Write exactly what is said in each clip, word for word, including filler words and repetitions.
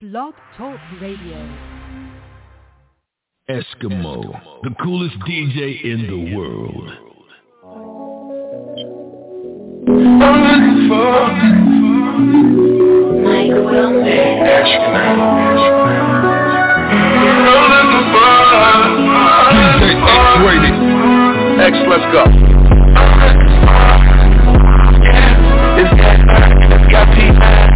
Blog Talk Radio. Eskimo, the coolest D J in the world. I'm looking for Mike Wilson. I'm looking for D J X-Rated. X, let's go. It's that got P nine.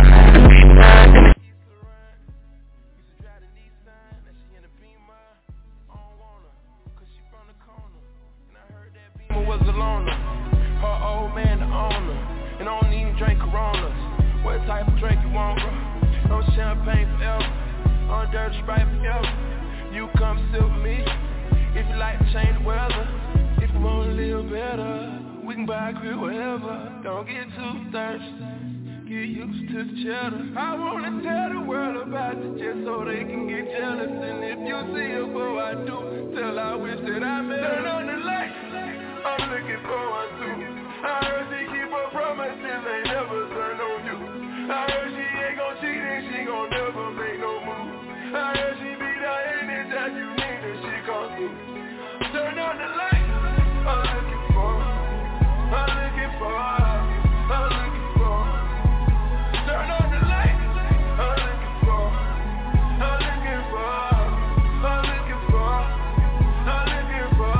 Was a loner, her old man the owner, and don't even drink Coronas. What type of drink you want, bro? No champagne forever, on dirty Sprite forever. You come sit with me, if you like to change the weather. If you want to live better, we can buy a crib wherever. Don't get too thirsty, get used to the cheddar. I wanna tell the world about you just so they can get jealous. And if you see her, boy, I do, tell I wish that I met her. Turn on the light, I'm looking for one too. I heard she keep her promises, ain't never turn on you. I heard she ain't gon' cheat and she gon' never make no move. I heard she be there anytime you need her, she come through. Turn on the light, I'm looking for, I'm looking for, I'm looking for. Turn on the light, I'm looking for, I'm looking for, I'm looking for, I'm looking for.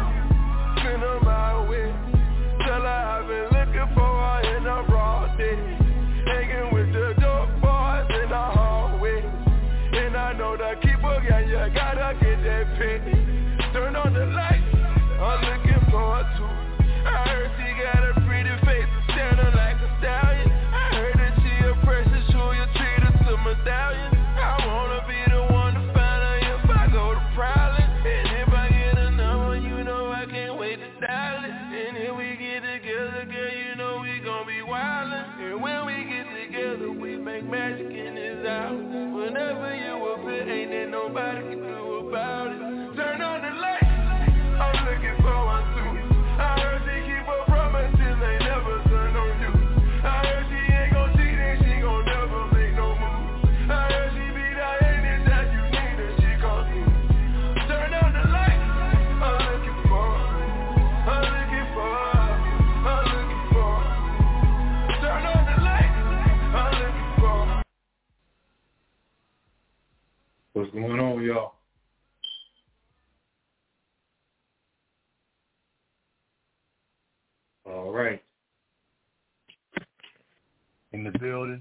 On my way, tell her I've been looking for her in a broad day, hanging with the dope boys in the hallway. And I know the keeper, yeah, you gotta get that pay. Turn on the light, I'm looking for her too. I heard she got a pretty face, standing like a stallion. I heard that she a precious jewel, you treat her to medallion. I wanna be the one to find her if I go to prowling. And if I get a number, you know I can't wait to dial it. And if we get together, girl, you know we gon' be wildin'. And when we get together, we make magic in this house. Whenever you a fit, ain't there nobody can do about it. Turn on the light, I'm looking for one too. I heard she keep her promises, ain't never turn on you. I heard she ain't gon' cheat and she gon' never make no move. I heard she be there anytime you need her, she come through. Turn on the light, I'm looking for, I'm looking for, I'm looking for. Turn on the light, I'm looking for. What's going on, y'all? All right. In the building.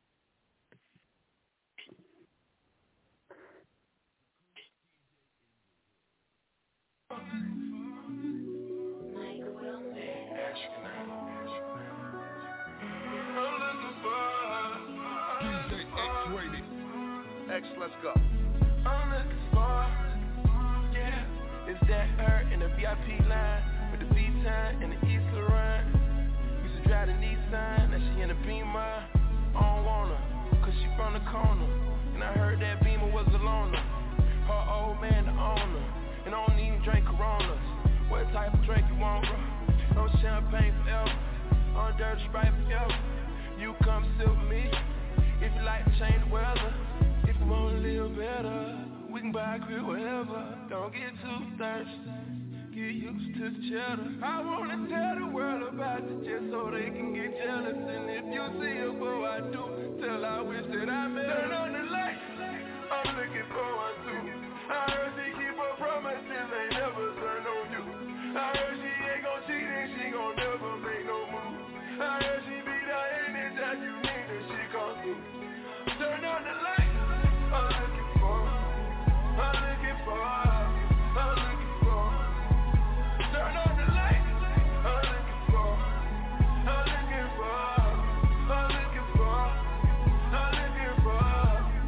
D J X-Rated. X, let's go. I'm looking for, yeah, it's that her in the V I P line with the V-Time and the East Laurent. Used to drive the Nissan, now she in the Beamer. I don't want her, cause she from the corner. And I heard that Beamer was a loner, her old man the owner. And don't even drink Coronas. What type of drink you want, bro? No champagne forever, on dirty Sprite forever. You come sit with me, if you like to change the weather. If you wanna live better, we can buy a crib wherever. Don't get too thirsty, get used to the cheddar. I wanna tell the world about you just so they can get jealous. And if you see her, boy, I do, tell I wish that I met her. Turn on the light, I'm looking for one too. I heard she keep her promises, ain't never turn on you. I heard she ain't gon' cheat and she gon' never make no move. I heard she be there anytime you need her, she come through. Turn on the light, I'm looking for, I'm looking for, I'm looking for. Turn on the light, I'm looking for, I'm looking for, I'm looking for, I'm looking for.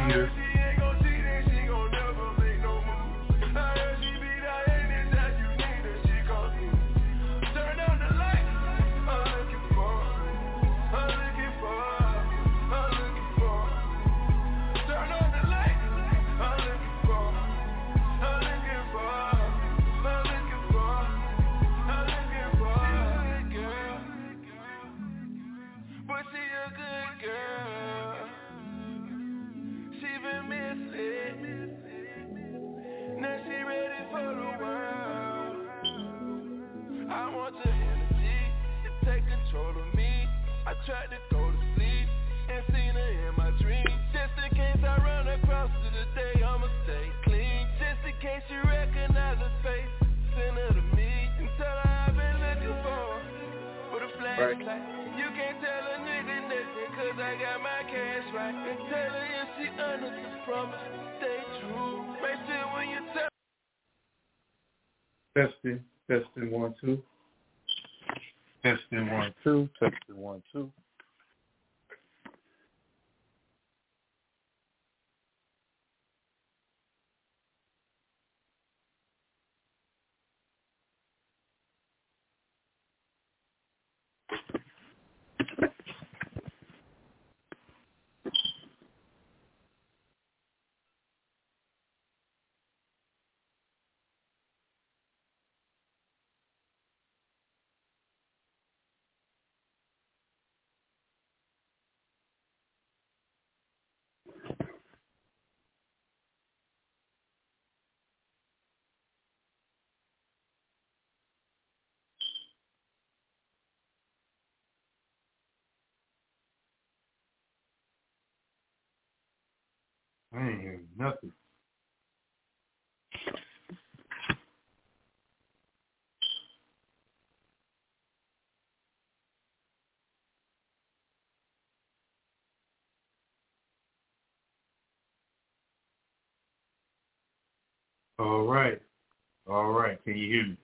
here. Tried to go to sleep and seen her in my dreams. Just in case I run across her today, I'ma stay clean. Just in case you recognize her face, send her to me and tell her I've been looking for with a flashlight. Right. You can't tell a nigga nothing cause I got my cash right. And tell her if she honors the promise, stay true. Make sure when you tell. Testing, testing one, two. Testing one, two, testing one, two. I ain't hearing nothing. All right. All right. Can you hear me?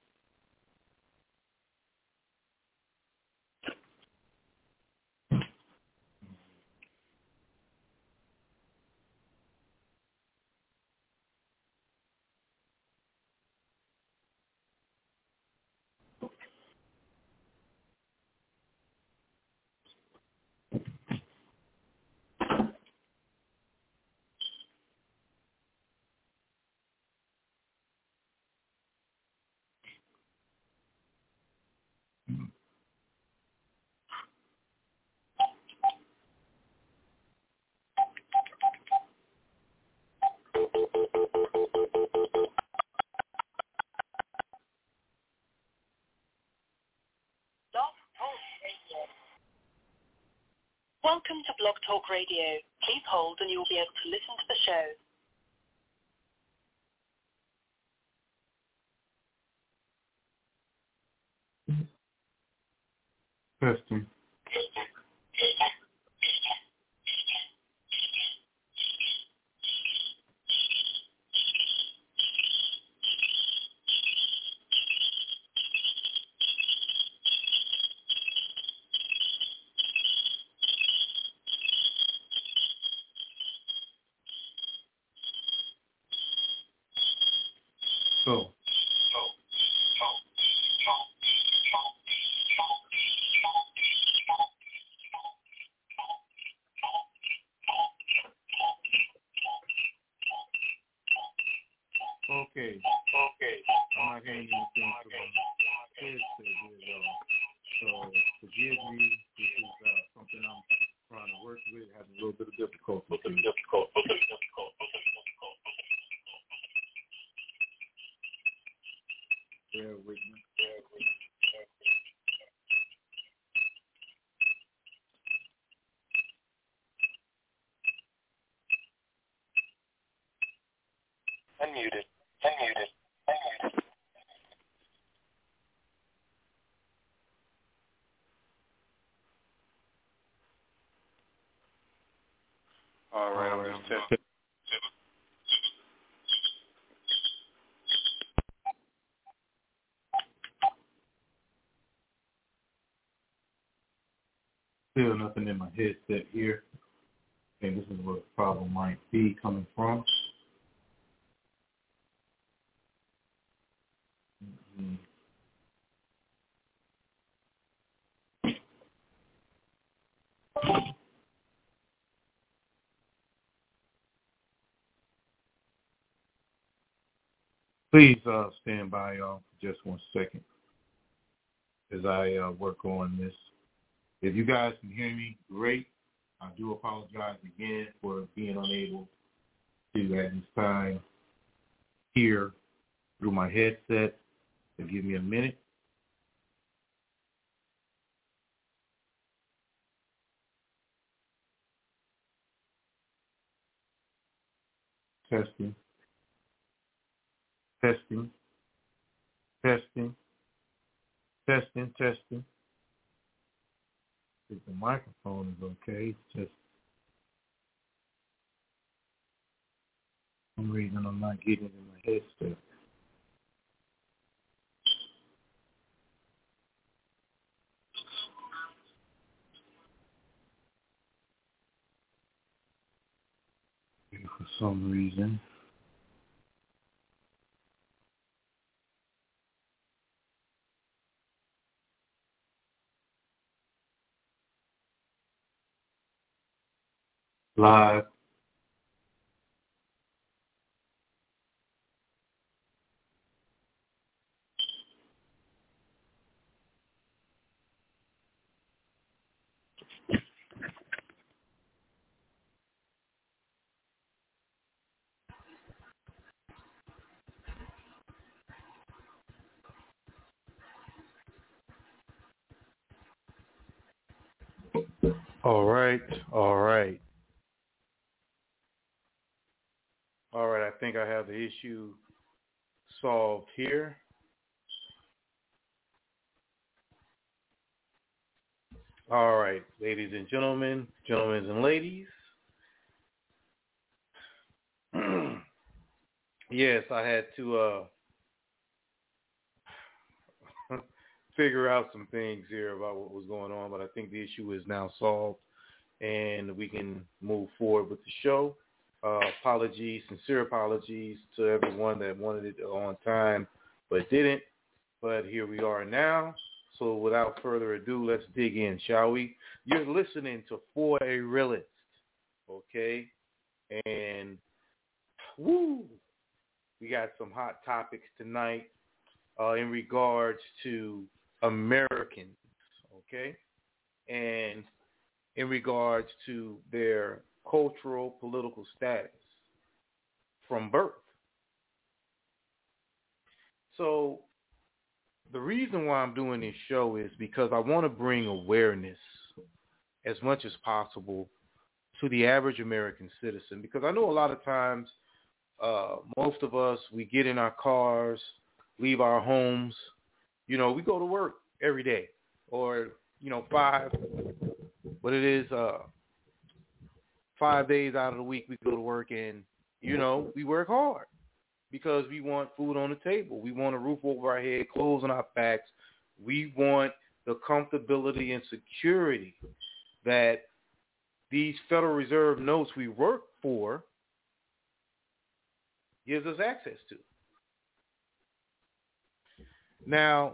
Welcome to Blog Talk Radio. Please hold and you will be able to listen to the show. Testing. So. Okay. Okay. I'm not hearing anything from my headset here, y'all. So forgive me. This is uh, something I'm trying to work with, having a little bit of difficulty. A little bit of difficult. A little bit of difficult. Bear with me. Bear with me. Unmuted. Unmuted. Unmuted. All right, I'm just testing. Still nothing in my headset here. And this is where the problem might be coming from. Mm-hmm. Please uh, stand by, y'all, for just one second as I uh, work on this. If you guys can hear me, great. I do apologize again for being unable to, at this time, hear through my headset. So give me a minute. Testing. Testing. Testing. Testing. Testing. If the microphone is okay, just for some reason I'm not getting it in my headset. For some reason. Live. All right, all right. All right, I think I have the issue solved here. All right, ladies and gentlemen, gentlemen and ladies. Yes, I had to uh, figure out some things here about what was going on, but I think the issue is now solved, and we can move forward with the show. Uh, apologies, sincere apologies to everyone that wanted it on time but didn't. But here we are now. So without further ado, let's dig in, shall we? You're listening to For a Realist, okay? And woo, we got some hot topics tonight uh, in regards to Americans, okay? And in regards to their cultural, political status from birth. So the reason why I'm doing this show is because I want to bring awareness as much as possible to the average American citizen, because I know a lot of times uh, most of us, we get in our cars, leave our homes, you know, we go to work every day or, you know, five, what it is, uh, five days out of the week we go to work and, you know, we work hard because we want food on the table. We want a roof over our head, clothes on our backs. We want the comfortability and security that these Federal Reserve notes we work for gives us access to. Now,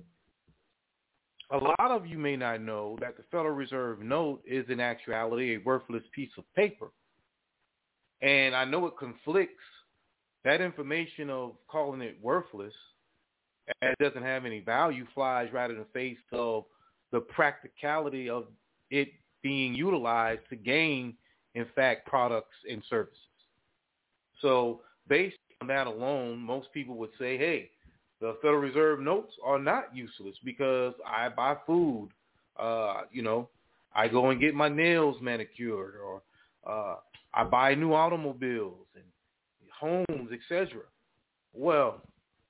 a lot of you may not know that the Federal Reserve note is in actuality a worthless piece of paper. And I know it conflicts. That information of calling it worthless and it doesn't have any value flies right in the face of the practicality of it being utilized to gain, in fact, products and services. So based on that alone, most people would say, hey, the Federal Reserve notes are not useless because I buy food, uh, you know, I go and get my nails manicured, or uh, I buy new automobiles and homes, et cetera. Well,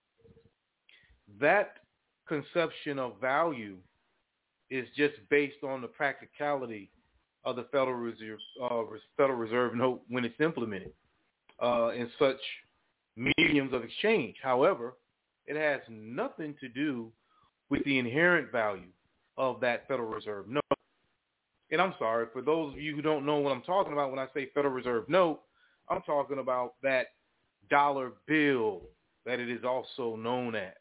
that conception of value is just based on the practicality of the Federal Reserve, uh, Federal Reserve note when it's implemented uh, in such mediums of exchange. However, it has nothing to do with the inherent value of that Federal Reserve note. and I'm sorry, for those of you who don't know what I'm talking about when I say Federal Reserve note, I'm talking about that dollar bill that it is also known as.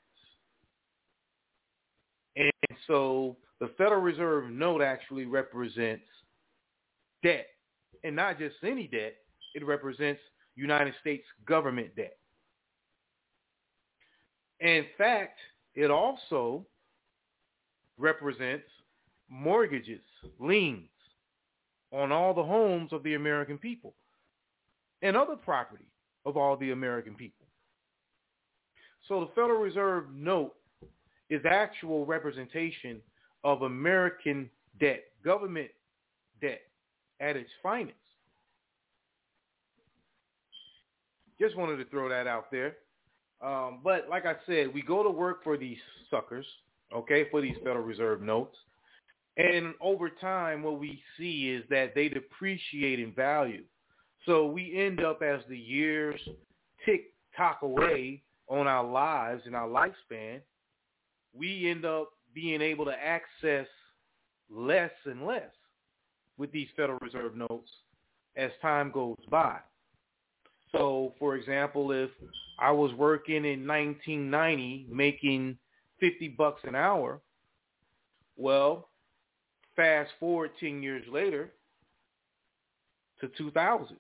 And so the Federal Reserve note actually represents debt, and not just any debt. It represents United States government debt. In fact, it also represents mortgages, liens on all the homes of the American people and other property of all the American people. So the Federal Reserve note is actual representation of American debt, government debt at its finest. Just wanted to throw that out there. Um, but like I said, we go to work for these suckers, okay, for these Federal Reserve notes. And over time, what we see is that they depreciate in value. So we end up, as the years tick-tock away on our lives and our lifespan, we end up being able to access less and less with these Federal Reserve notes as time goes by. So, for example, if I was working in nineteen ninety making fifty bucks an hour, well, fast forward ten years later to two thousand.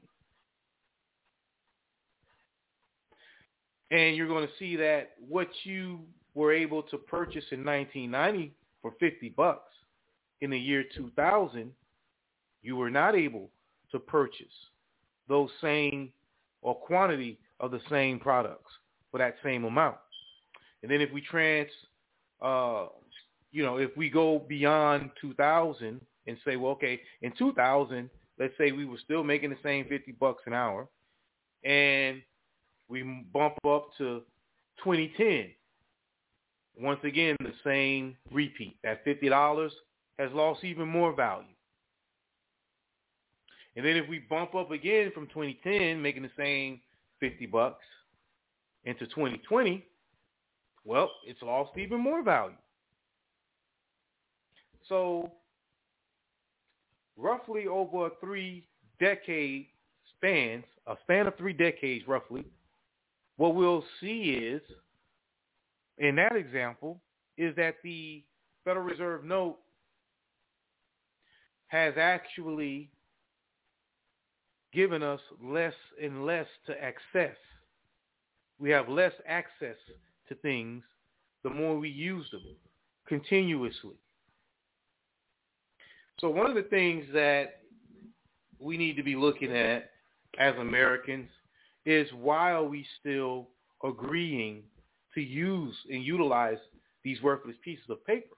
And you're going to see that what you were able to purchase in nineteen ninety for fifty bucks in the year two thousand, you were not able to purchase those same or quantity of the same products for that same amount. And then if we trans, uh, you know, if we go beyond two thousand and say, well, okay, in two thousand, let's say we were still making the same fifty bucks an hour, and we bump up to twenty ten. Once again, the same repeat. That fifty dollars has lost even more value. And then if we bump up again from twenty ten, making the same fifty bucks, into twenty twenty, well, it's lost even more value. So roughly over a three-decade span, a span of three decades roughly, what we'll see is, in that example, is that the Federal Reserve note has actually given us less and less to access. We have less access to things the more we use them continuously. So one of the things that we need to be looking at as Americans is, why are we still agreeing to use and utilize these worthless pieces of paper?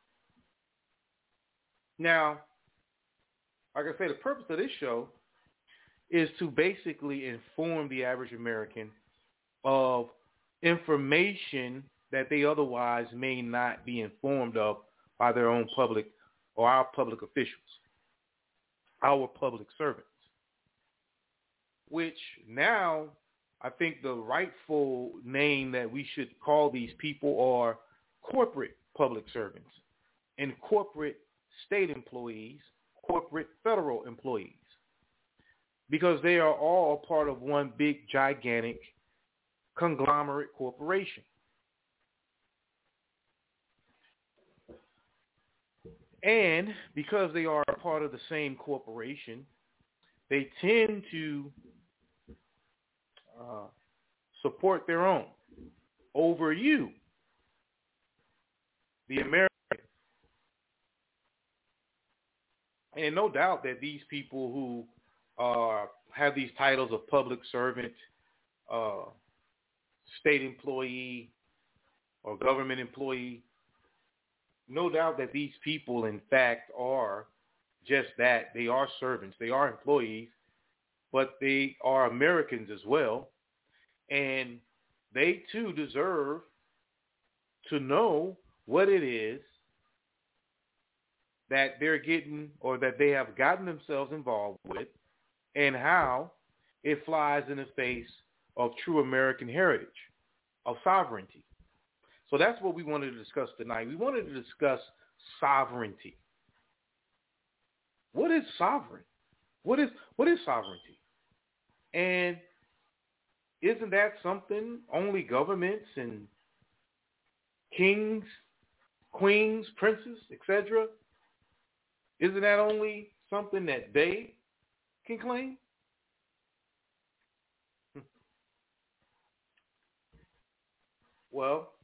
Now, like I say, the purpose of this show is to basically inform the average American of information that they otherwise may not be informed of by their own public or our public officials, our public servants, which now I think the rightful name that we should call these people are corporate public servants and corporate state employees, corporate federal employees, because they are all part of one big, gigantic conglomerate corporation. And because they are a part of the same corporation, they tend to uh, support their own over you, the American. And no doubt that these people who uh, have these titles of public servant, uh, state employee, or government employee, no doubt that these people, in fact, are just that. They are servants. They are employees, but they are Americans as well. And they, too, deserve to know what it is that they're getting, or that they have gotten themselves involved with, and how it flies in the face of true American heritage, of sovereignty. So that's what we wanted to discuss tonight. We wanted to discuss sovereignty. What is sovereign? What is what is sovereignty? And isn't that something only governments and kings, queens, princes, et cetera? Isn't that only something that they can claim? Well,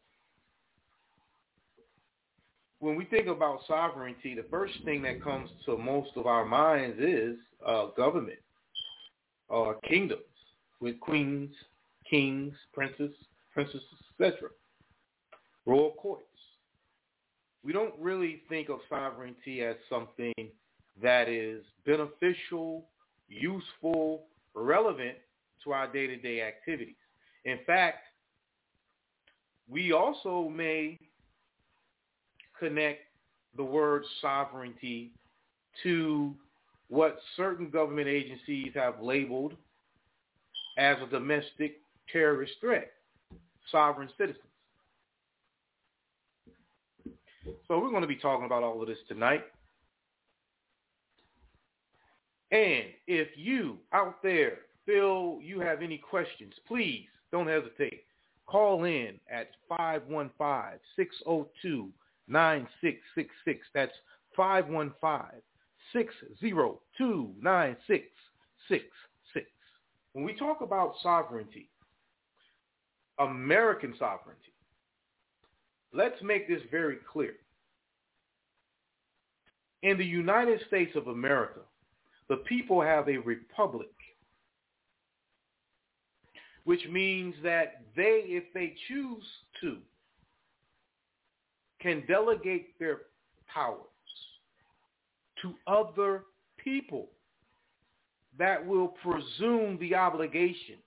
when we think about sovereignty, the first thing that comes to most of our minds is uh, government or uh, kingdoms with queens, kings, princes, princesses, et cetera. Royal courts. We don't really think of sovereignty as something that is beneficial, useful, relevant to our day-to-day activities. In fact, we also may connect the word sovereignty to what certain government agencies have labeled as a domestic terrorist threat, sovereign citizens. So we're going to be talking about all of this tonight. And if you out there feel you have any questions, please don't hesitate. Call in at five one five, six oh two, nine six six six. That's five one five, six oh two, nine six six six. When we talk about sovereignty, American sovereignty, let's make this very clear. In the United States of America, the people have a republic, which means that they, if they choose to, can delegate their powers to other people that will presume the obligations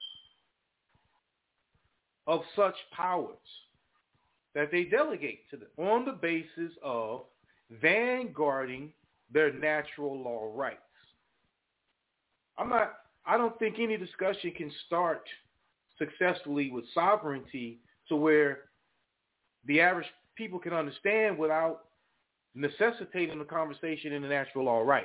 of such powers that they delegate to them on the basis of vanguarding their natural law rights. I'm not, I don't think any discussion can start successfully with sovereignty to where the average people can understand without necessitating the conversation in the natural law rights.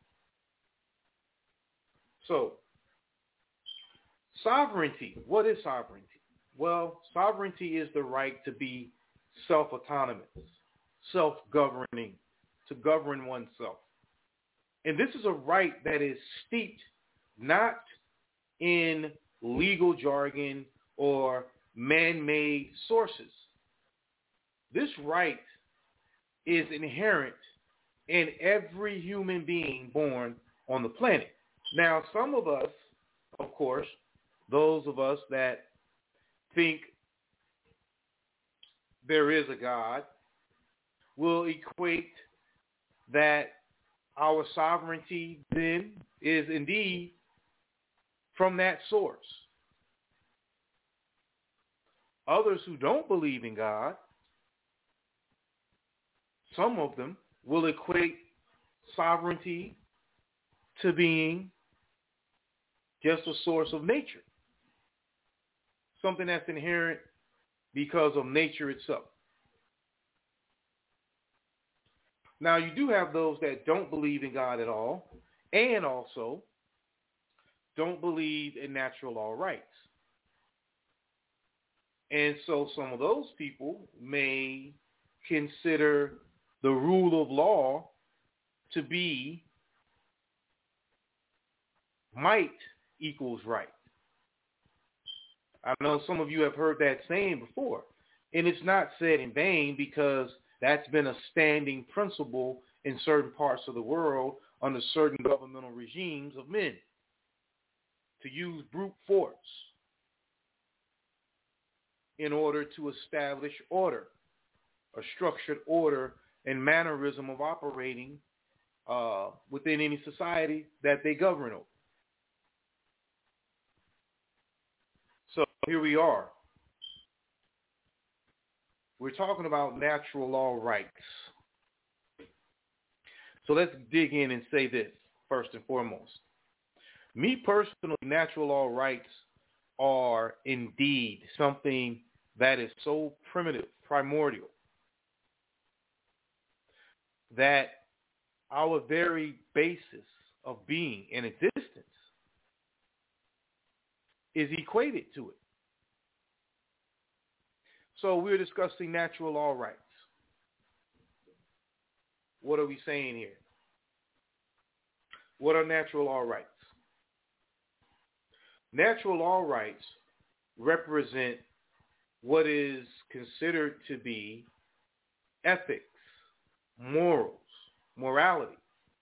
So, sovereignty, what is sovereignty? Well, sovereignty is the right to be self-autonomous, self-governing, to govern oneself. And this is a right that is steeped not in legal jargon or man-made sources. This right is inherent in every human being born on the planet. Now, some of us, of course, those of us that think there is a God, will equate that our sovereignty then is indeed from that source. Others who don't believe in God, some of them will equate sovereignty to being just a source of nature, something that's inherent because of nature itself. Now, you do have those that don't believe in God at all and also don't believe in natural law rights. And so some of those people may consider the rule of law to be might equals right. I know some of you have heard that saying before, and it's not said in vain because that's been a standing principle in certain parts of the world under certain governmental regimes of men to use brute force in order to establish order, a structured order and mannerism of operating uh, within any society that they govern over. So here we are. We're talking about natural law rights. So let's dig in and say this first and foremost. Me personally, natural law rights are indeed something that is so primitive, primordial, that our very basis of being and existence is equated to it. So we're discussing natural all rights. What are we saying here? What are natural all rights? Natural all rights represent what is considered to be ethics, morals, morality.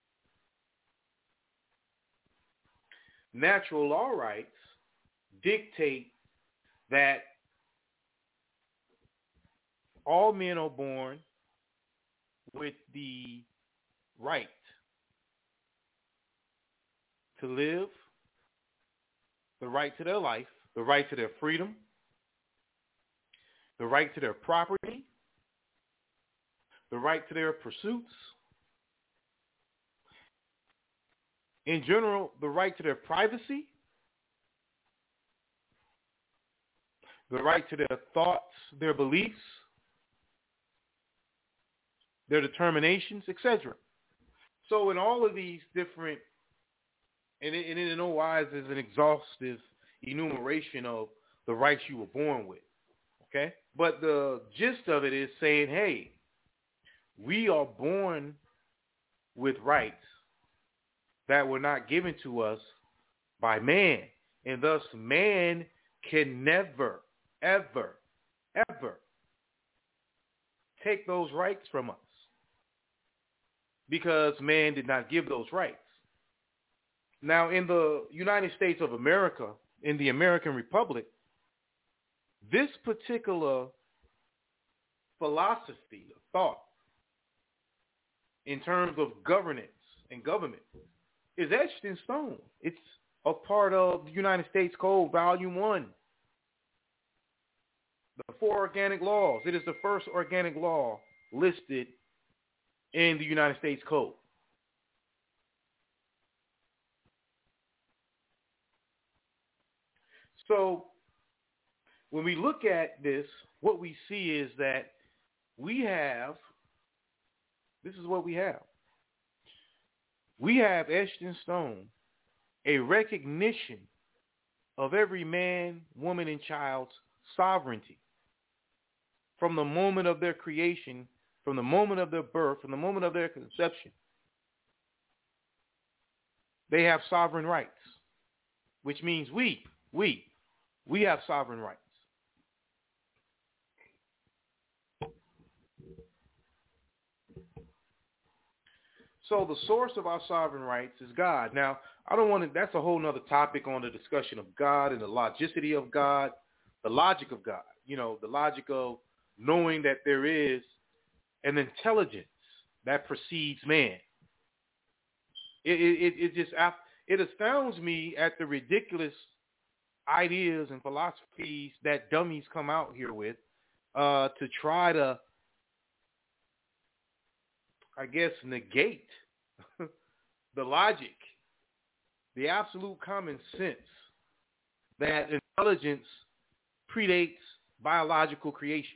Natural all rights dictate that all men are born with the right to live, the right to their life, the right to their freedom, the right to their property, the right to their pursuits, in general, the right to their privacy, the right to their thoughts, their beliefs, their determinations, et cetera. So in all of these different, and it, and it in no wise is an exhaustive enumeration of the rights you were born with, okay? But the gist of it is saying, hey, we are born with rights that were not given to us by man, and thus man can never, ever, ever take those rights from us because man did not give those rights. Now, in the United States of America, in the American Republic, this particular philosophy of thought in terms of governance and government is etched in stone. It's a part of the United States Code, Volume one. The four organic laws. It is the first organic law listed in the United States Code. So when we look at this, what we see is that we have, this is what we have. We have etched in stone a recognition of every man, woman, and child's sovereignty from the moment of their creation, from the moment of their birth, from the moment of their conception. They have sovereign rights, which means we, we, we have sovereign rights. So the source of our sovereign rights is God. Now, I don't want to, that's a whole nother topic on the discussion of God and the logicity of God, the logic of God, you know, the logic of knowing that there is an intelligence that precedes man. It, it, it just, it astounds me at the ridiculous ideas and philosophies that dummies come out here with uh, to try to, I guess, negate the logic, the absolute common sense that intelligence predates biological creation.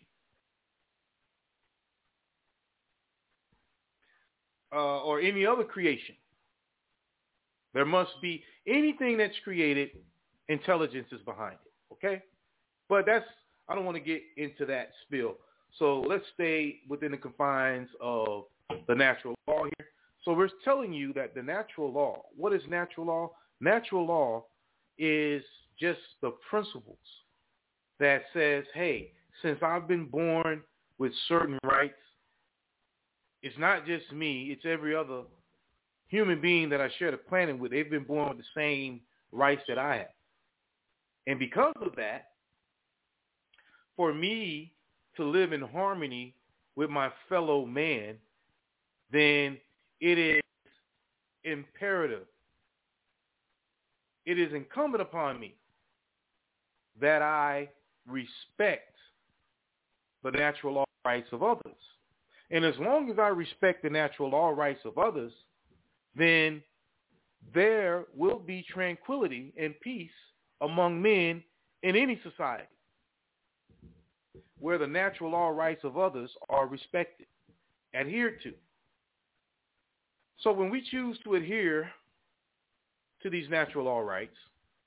Uh, or any other creation. There must be anything that's created, intelligence is behind it, okay? But that's, I don't want to get into that spill. So let's stay within the confines of the natural law here. So we're telling you that the natural law, what is natural law? Natural law is just the principles that says, hey, since I've been born with certain rights, it's not just me, it's every other human being that I share the planet with. They've been born with the same rights that I have. And because of that, for me to live in harmony with my fellow man, then it is imperative. It is incumbent upon me that I respect the natural law rights of others. And as long as I respect the natural law rights of others, then there will be tranquility and peace among men in any society where the natural law rights of others are respected, adhered to. So when we choose to adhere to these natural law rights,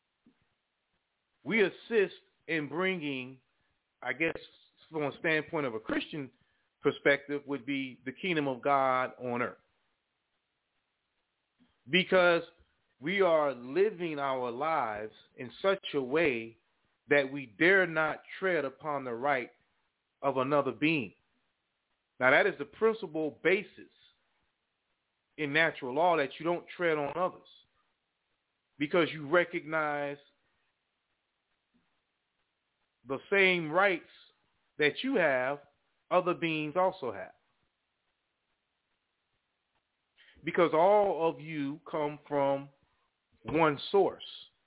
we assist in bringing, I guess, from a standpoint of a Christian perspective, would be the kingdom of God on earth. Because we are living our lives in such a way that we dare not tread upon the right of another being. Now, that is the principal basis in natural law, that you don't tread on others, because you recognize the same rights that you have, other beings also have. Because all of you come from one source.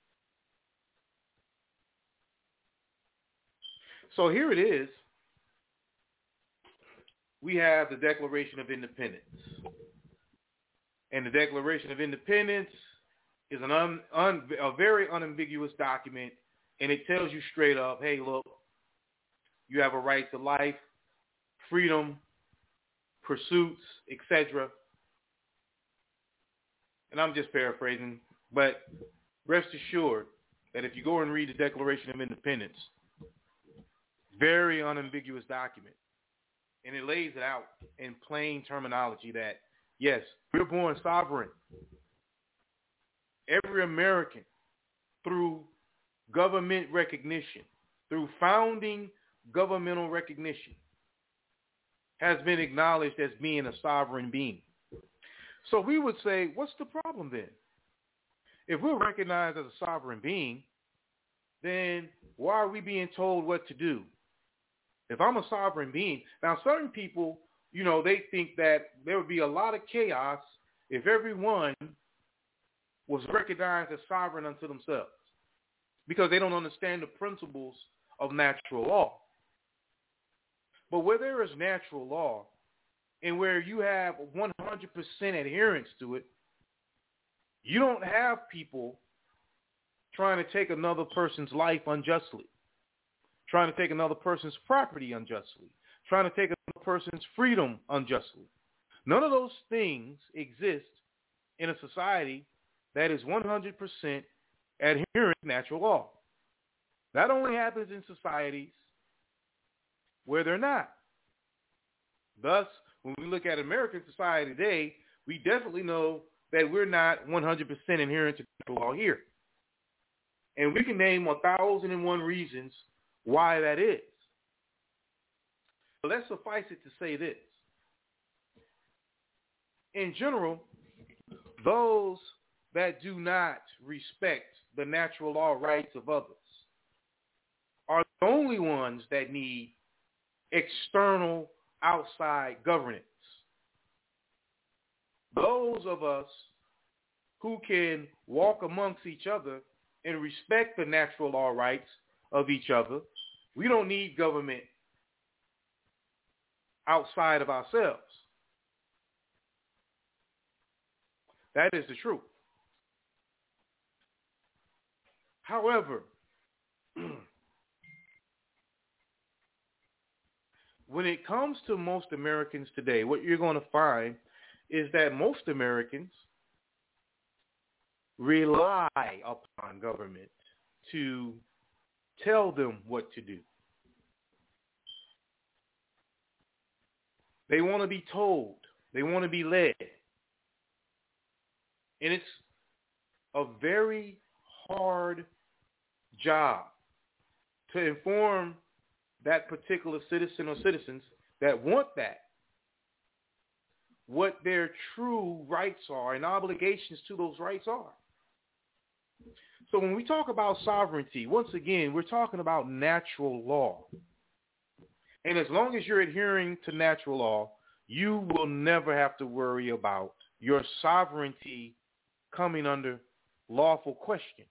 So here it is. We have the Declaration of Independence. And the Declaration of Independence is an un, un, a very unambiguous document, and it tells you straight up, hey, look, you have a right to life, freedom, pursuits, et cetera. And I'm just paraphrasing, but rest assured that if you go and read the Declaration of Independence, very unambiguous document, and it lays it out in plain terminology that, yes, we're born sovereign. Every American, through government recognition, through founding governmental recognition, has been acknowledged as being a sovereign being. So we would say, what's the problem then? If we're recognized as a sovereign being, then why are we being told what to do? If I'm a sovereign being, now certain people, you know, they think that there would be a lot of chaos if everyone was recognized as sovereign unto themselves, because they don't understand the principles of natural law. But where there is natural law, and where you have one hundred percent adherence to it, you don't have people trying to take another person's life unjustly, trying to take another person's property unjustly, trying to take another person's freedom unjustly. None of those things exist in a society that is one hundred percent adherent to natural law. That only happens in societies where they're not. Thus, when we look at American society today, we definitely know that we're not one hundred percent adherent to natural law here. And we can name a thousand and one reasons why that is. But let's suffice it to say this. In general, those that do not respect the natural law rights of others are the only ones that need external, outside governance. Those of us who can walk amongst each other and respect the natural law rights of each other, we don't need government outside of ourselves. That is the truth. However, when it comes to most Americans today, what you're going to find is that most Americans rely upon government to tell them what to do. They want to be told. They want to be led. And it's a very hard job to inform that particular citizen or citizens that want that, what their true rights are and obligations to those rights are. So when we talk about sovereignty, once again, we're talking about natural law. And as long as you're adhering to natural law, you will never have to worry about your sovereignty coming under lawful question.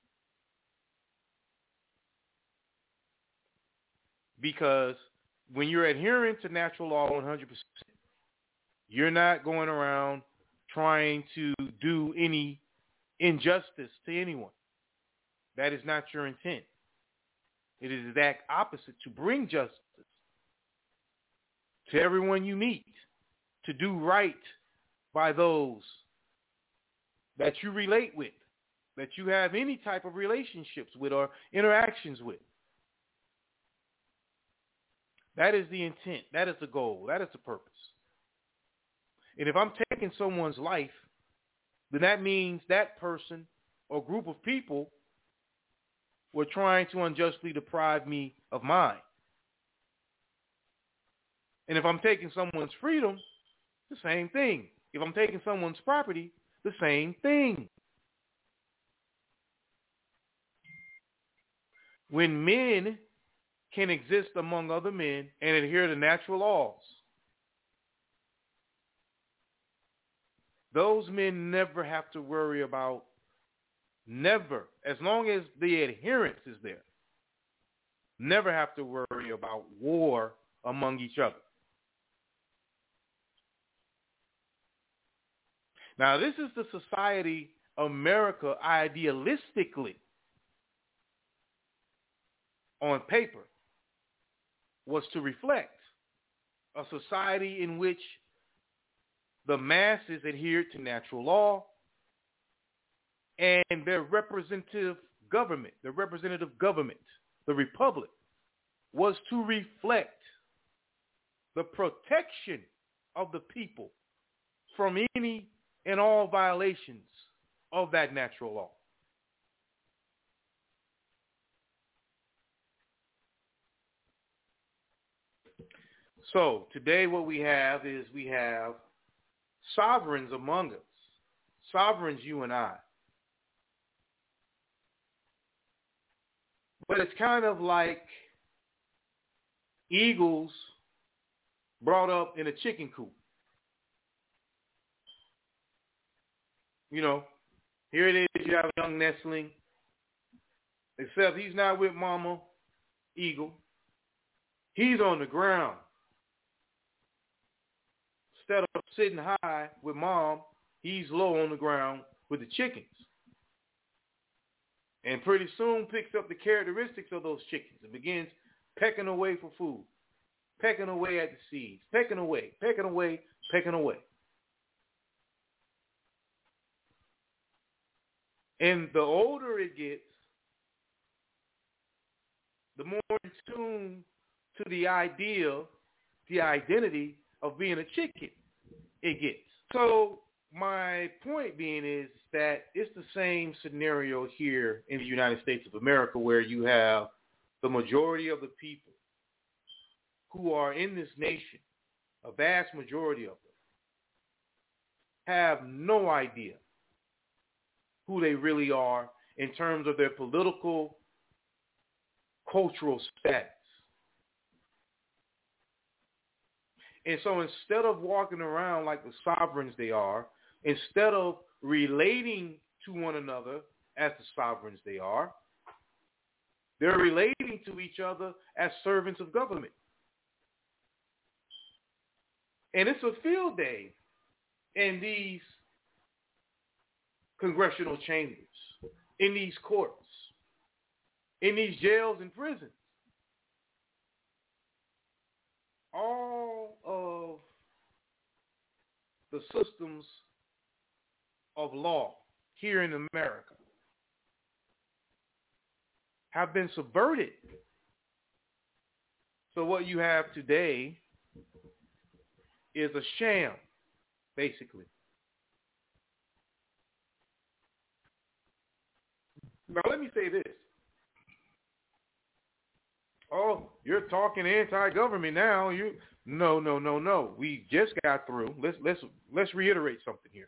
Because when you're adhering to natural law one hundred percent, you're not going around trying to do any injustice to anyone. That is not your intent. It is the exact opposite, to bring justice to everyone you meet, to do right by those that you relate with, that you have any type of relationships with or interactions with. That is the intent. That is the goal. That is the purpose. And if I'm taking someone's life, then that means that person or group of people were trying to unjustly deprive me of mine. And if I'm taking someone's freedom, the same thing. If I'm taking someone's property, the same thing. When men can exist among other men and adhere to natural laws, those men never have to worry about, never, as long as the adherence is there, never have to worry about war among each other. Now, this is the society America idealistically, on paper, was to reflect. A society in which the masses adhered to natural law and their representative government, the representative government, the republic, was to reflect the protection of the people from any and all violations of that natural law. So today what we have is we have sovereigns among us, sovereigns you and I. But it's kind of like eagles brought up in a chicken coop. You know, here it is, you have a young nestling, except he's not with mama eagle. He's on the ground. Instead of sitting high with mom, he's low on the ground with the chickens. And pretty soon picks up the characteristics of those chickens and begins pecking away for food, pecking away at the seeds, pecking away, pecking away, pecking away. And the older it gets, the more in tune to the idea, the identity of being a chicken it gets. So my point being is that it's the same scenario here in the United States of America, where you have the majority of the people who are in this nation, a vast majority of them, have no idea who they really are in terms of their political, cultural status. And so instead of walking around like the sovereigns they are, instead of relating to one another as the sovereigns they are, they're relating to each other as servants of government. And it's a field day in these congressional chambers, in these courts, in these jails and prisons. All of the systems of law here in America have been subverted. So what you have today is a sham, basically. Now let me say this. Oh, you're talking anti-government now. You no, no, no, no. We just got through. Let's let's let's reiterate something here.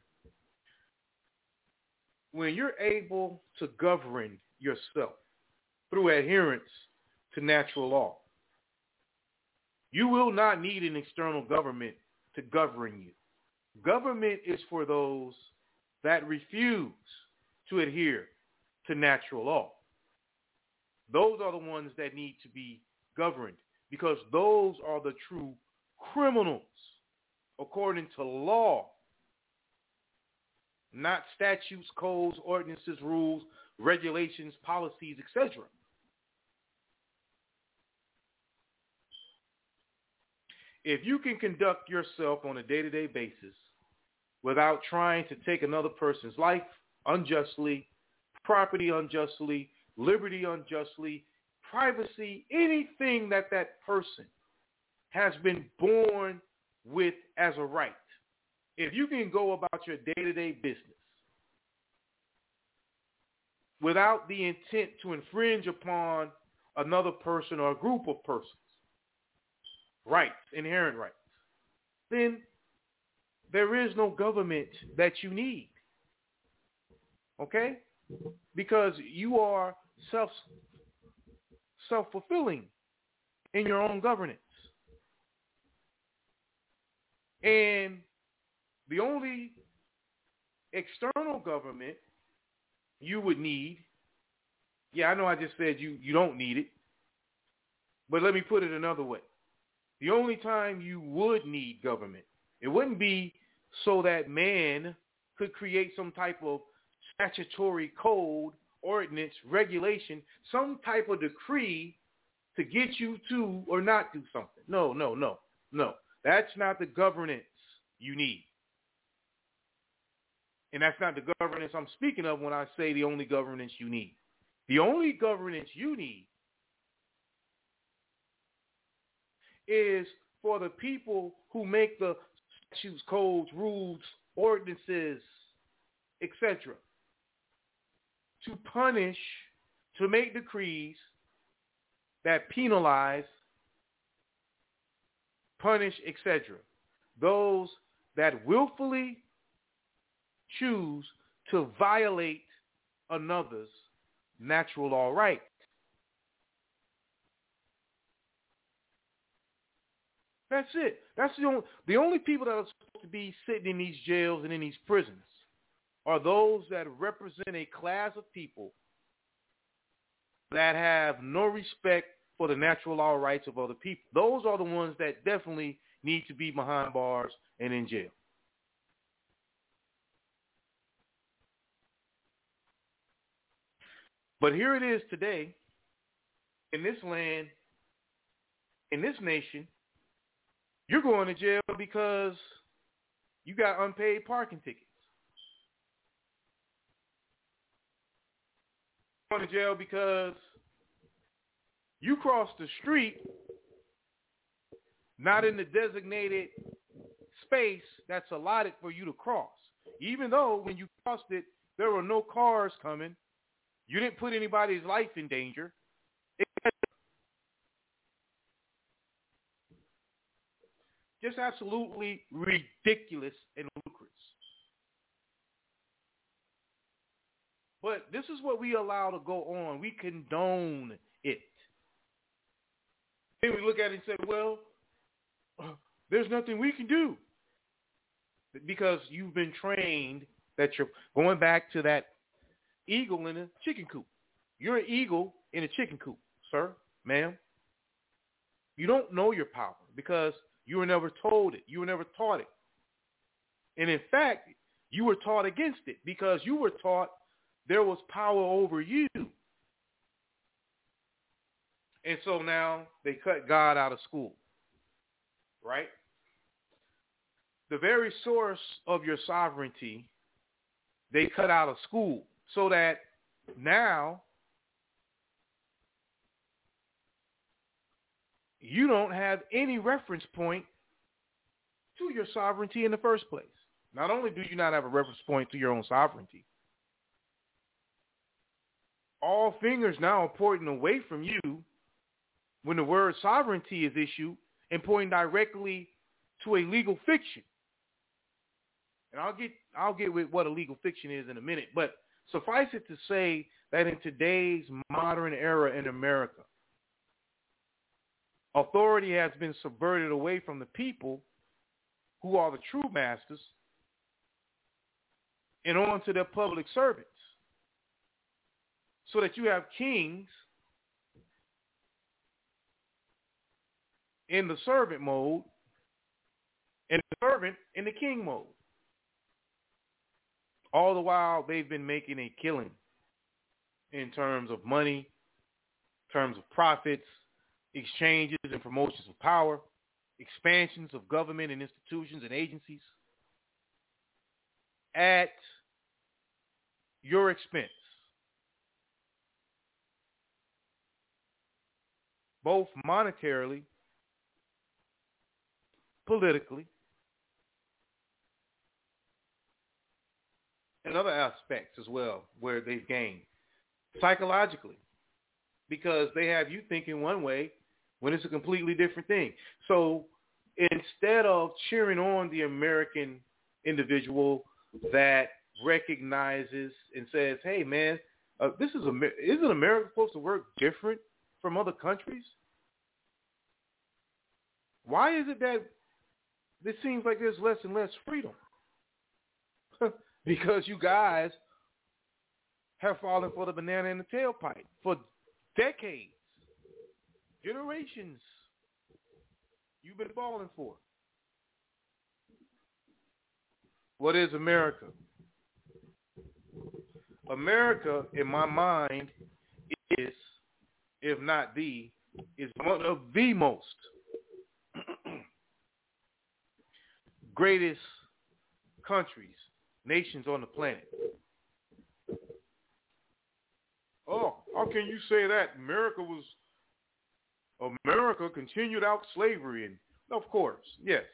When you're able to govern yourself through adherence to natural law, you will not need an external government to govern you. Government is for those that refuse to adhere to natural law. Those are the ones that need to be governed, because those are the true criminals according to law, not statutes, codes, ordinances, rules, regulations, policies, et cetera. If you can conduct yourself on a day-to-day basis without trying to take another person's life unjustly, property unjustly, liberty unjustly, privacy, anything that that person has been born with as a right. If you can go about your day-to-day business without the intent to infringe upon another person or a group of persons, rights, inherent rights, then there is no government that you need. Okay? Because you are self, self-fulfilling in your own governance. And the only external government you would need, yeah, I know I just said you, you don't need it, but let me put it another way. The only time you would need government, it wouldn't be so that man could create some type of statutory code, ordinance, regulation, some type of decree to get you to or not do something. No, no, no, no. That's not the governance you need. And that's not the governance I'm speaking of when I say the only governance you need. The only governance you need is for the people who make the statutes, codes, rules, ordinances, et cetera, to punish, to make decrees that penalize, punish, et cetera, those that willfully choose to violate another's natural law right. That's it. That's the only, the only people that are supposed to be sitting in these jails and in these prisons are those that represent a class of people that have no respect for the natural law rights of other people. Those are the ones that definitely need to be behind bars and in jail. But here it is today, in this land, in this nation, you're going to jail because you got unpaid parking tickets. You're going to jail because you crossed the street not in the designated space that's allotted for you to cross. Even though when you crossed it, there were no cars coming. You didn't put anybody's life in danger. Just absolutely ridiculous and ludicrous. But this is what we allow to go on. We condone it. Then we look at it and say, well, there's nothing we can do. Because you've been trained that you're going back to that eagle in a chicken coop. You're an eagle in a chicken coop, sir, ma'am. You don't know your power because you were never told it. You were never taught it. And in fact, you were taught against it because you were taught there was power over you. And so now they cut God out of school, right? The very source of your sovereignty, they cut out of school so that now you don't have any reference point to your sovereignty in the first place. Not only do you not have a reference point to your own sovereignty, all fingers now are pointing away from you when the word sovereignty is issued and pointing directly to a legal fiction. And I'll get I'll get with what a legal fiction is in a minute, but suffice it to say that in today's modern era in America, authority has been subverted away from the people who are the true masters and on to their public servants. So that you have kings in the servant mode and the servant in the king mode. All the while they've been making a killing in terms of money, in terms of profits, exchanges and promotions of power, expansions of government and institutions and agencies. at your expense, both monetarily, politically, and other aspects as well where they've gained, psychologically, because they have you thinking one way when it's a completely different thing. So instead of cheering on the American individual that recognizes and says, hey, man, uh, this is Amer- isn't America supposed to work different from other countries? Why is it that it seems like there's less and less freedom? Because you guys have fallen for the banana in the tailpipe for decades, generations. You've been falling for. What is America? America, in my mind, is, if not the, is one of the most greatest countries, nations on the planet. Oh, how can you say that? America was, America continued out slavery, and of course, yes.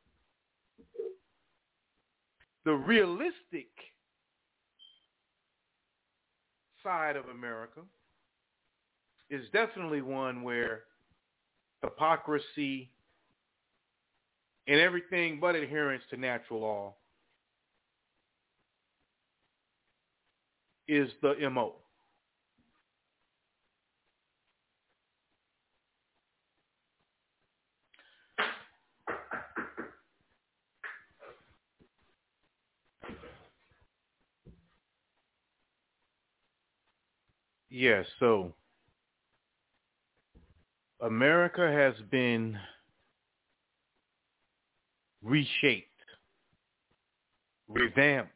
The realistic side of America is definitely one where hypocrisy and everything but adherence to natural law is the M O. Yes, so America has been reshaped, revamped,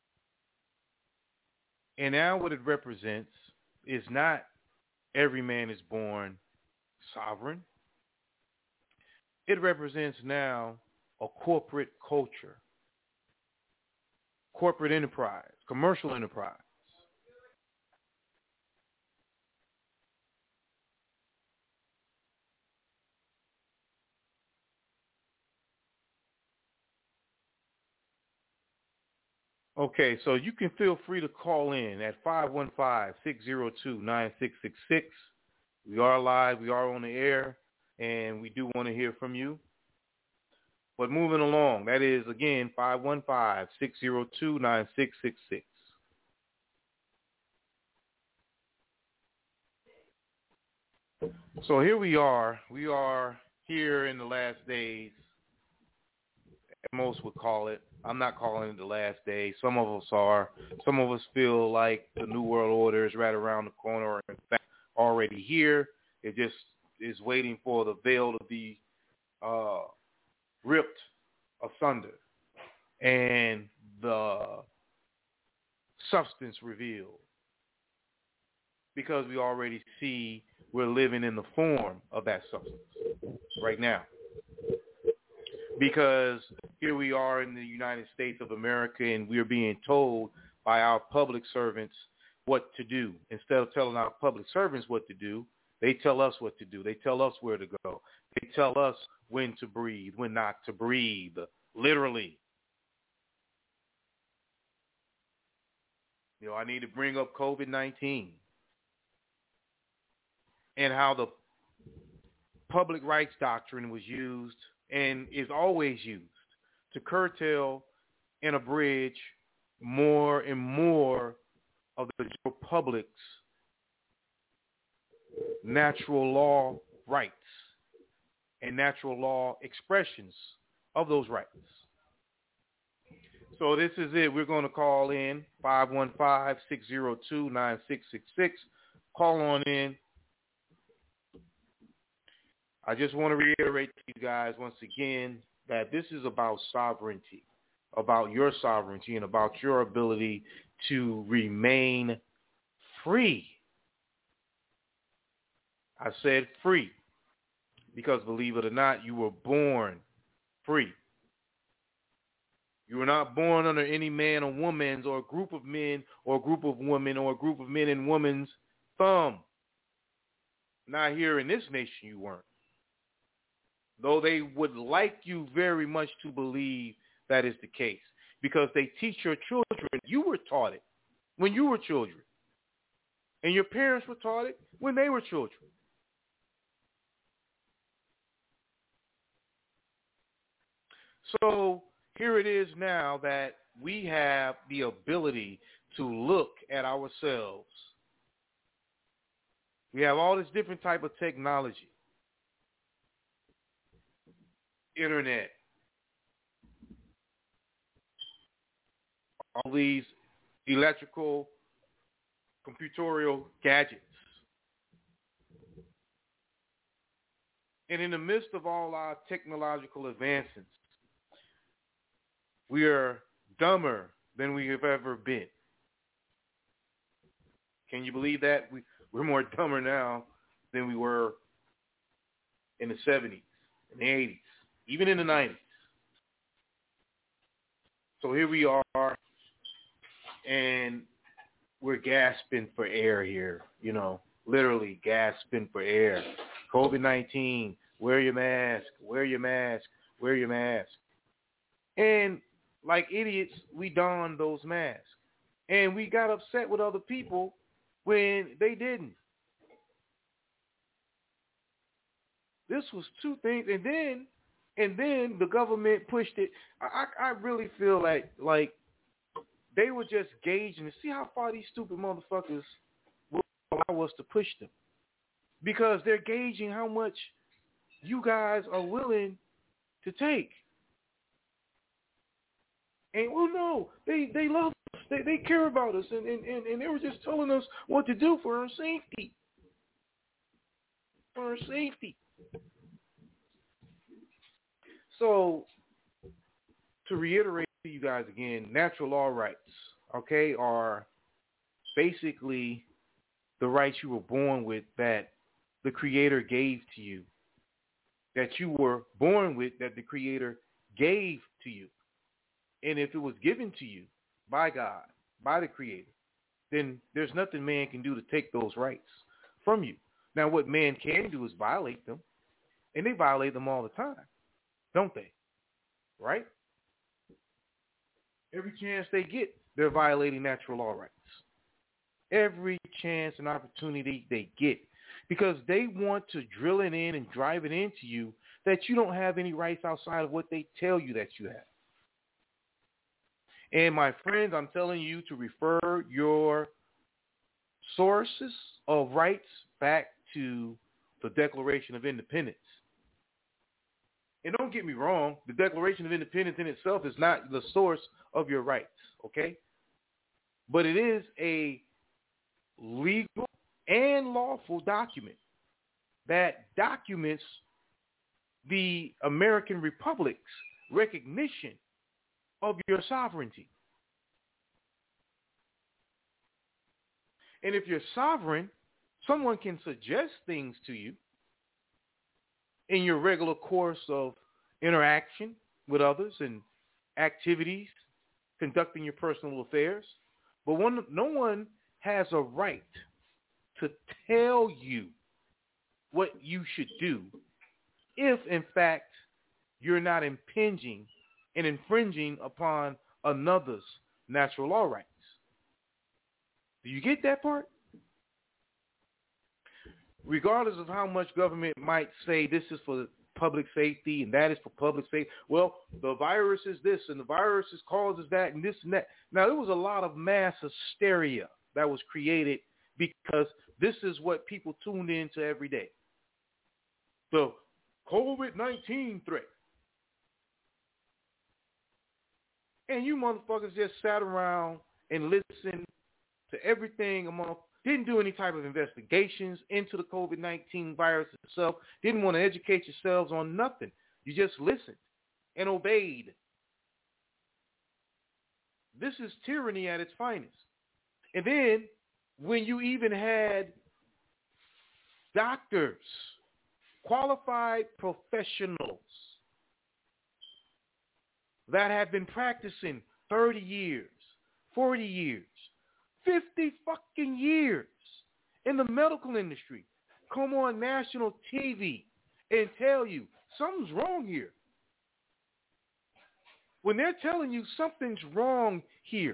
and now what it represents is not every man is born sovereign. It represents now a corporate culture, corporate enterprise, commercial enterprise. Okay, so you can feel free to call in at five one five, six zero two, nine six six six. We are live. We are on the air, and we do want to hear from you. But moving along, that is, again, five one five, six zero two, nine six six six. So here we are. We are here in the last days, most would call it. I'm not calling it the last day. Some of us are. Some of us feel like the New World Order is right around the corner, or in fact already here. It just is waiting for the veil to be uh, ripped asunder and the substance revealed. Because we already see we're living in the form of that substance right now. Because here we are in the United States of America, and we're being told by our public servants what to do. Instead of telling our public servants what to do, they tell us what to do. They tell us where to go. They tell us when to breathe, when not to breathe, literally. You know, I need to bring up COVID nineteen and how the public rights doctrine was used and is always used to curtail and abridge more and more of the general public's natural law rights and natural law expressions of those rights. So this is it. We're going to call in five one five, six zero two, nine six six six. Call on in. I just want to reiterate to you guys once again that this is about sovereignty, about your sovereignty, and about your ability to remain free. I said free because, believe it or not, you were born free. You were not born under any man or woman's or a group of men or a group of women or a group of men and women's thumb. Not here in this nation you weren't. Though they would like you very much to believe that is the case, because they teach your children. You were taught it when you were children, and your parents were taught it when they were children. So here it is now that we have the ability to look at ourselves. We have all this different type of technology, internet, all these electrical, computerial gadgets. And in the midst of all our technological advances, we are dumber than we have ever been. Can you believe that? We, we're more dumber now than we were in the seventies, in the eighties, even in the nineties. So here we are, and we're gasping for air here, you know, literally gasping for air. COVID nineteen, wear your mask, wear your mask, wear your mask. And like idiots, we donned those masks. And we got upset with other people when they didn't. This was two things. And then and then the government pushed it. I, I really feel like like they were just gauging to see how far these stupid motherfuckers will allow us to push them. Because they're gauging how much you guys are willing to take. And well, no, they, they love us. They they care about us, and, and, and, and they were just telling us what to do for our safety. For our safety. So, to reiterate to you guys again, natural law rights, okay, are basically the rights you were born with that the Creator gave to you. That you were born with that the Creator gave to you. And if it was given to you by God, by the Creator, then there's nothing man can do to take those rights from you. Now, what man can do is violate them, and they violate them all the time, don't they? Right? Every chance they get, they're violating natural law rights. Every chance and opportunity they get, because they want to drill it in and drive it into you that you don't have any rights outside of what they tell you that you have. And my friends, I'm telling you to refer your sources of rights back to the Declaration of Independence. And don't get me wrong, the Declaration of Independence in itself is not the source of your rights, okay? But it is a legal and lawful document that documents the American Republic's recognition of your sovereignty. And if you're sovereign, someone can suggest things to you in your regular course of interaction with others and activities, conducting your personal affairs. But one, no one has a right to tell you what you should do if, in fact, you're not impinging and infringing upon another's natural law rights. Do you get that part? Regardless of how much government might say this is for public safety and that is for public safety, well, the virus is this and the virus is causes that and this and that. Now, there was a lot of mass hysteria that was created because this is what people tuned into every day. The COVID nineteen threat. And you motherfuckers just sat around and listened to everything among, didn't do any type of investigations into the COVID nineteen virus itself, didn't want to educate yourselves on nothing. You just listened and obeyed. This is tyranny at its finest. And then when you even had doctors, qualified professionals, that have been practicing thirty years, forty years, fifty fucking years in the medical industry come on national T V and tell you something's wrong here. When they're telling you something's wrong here,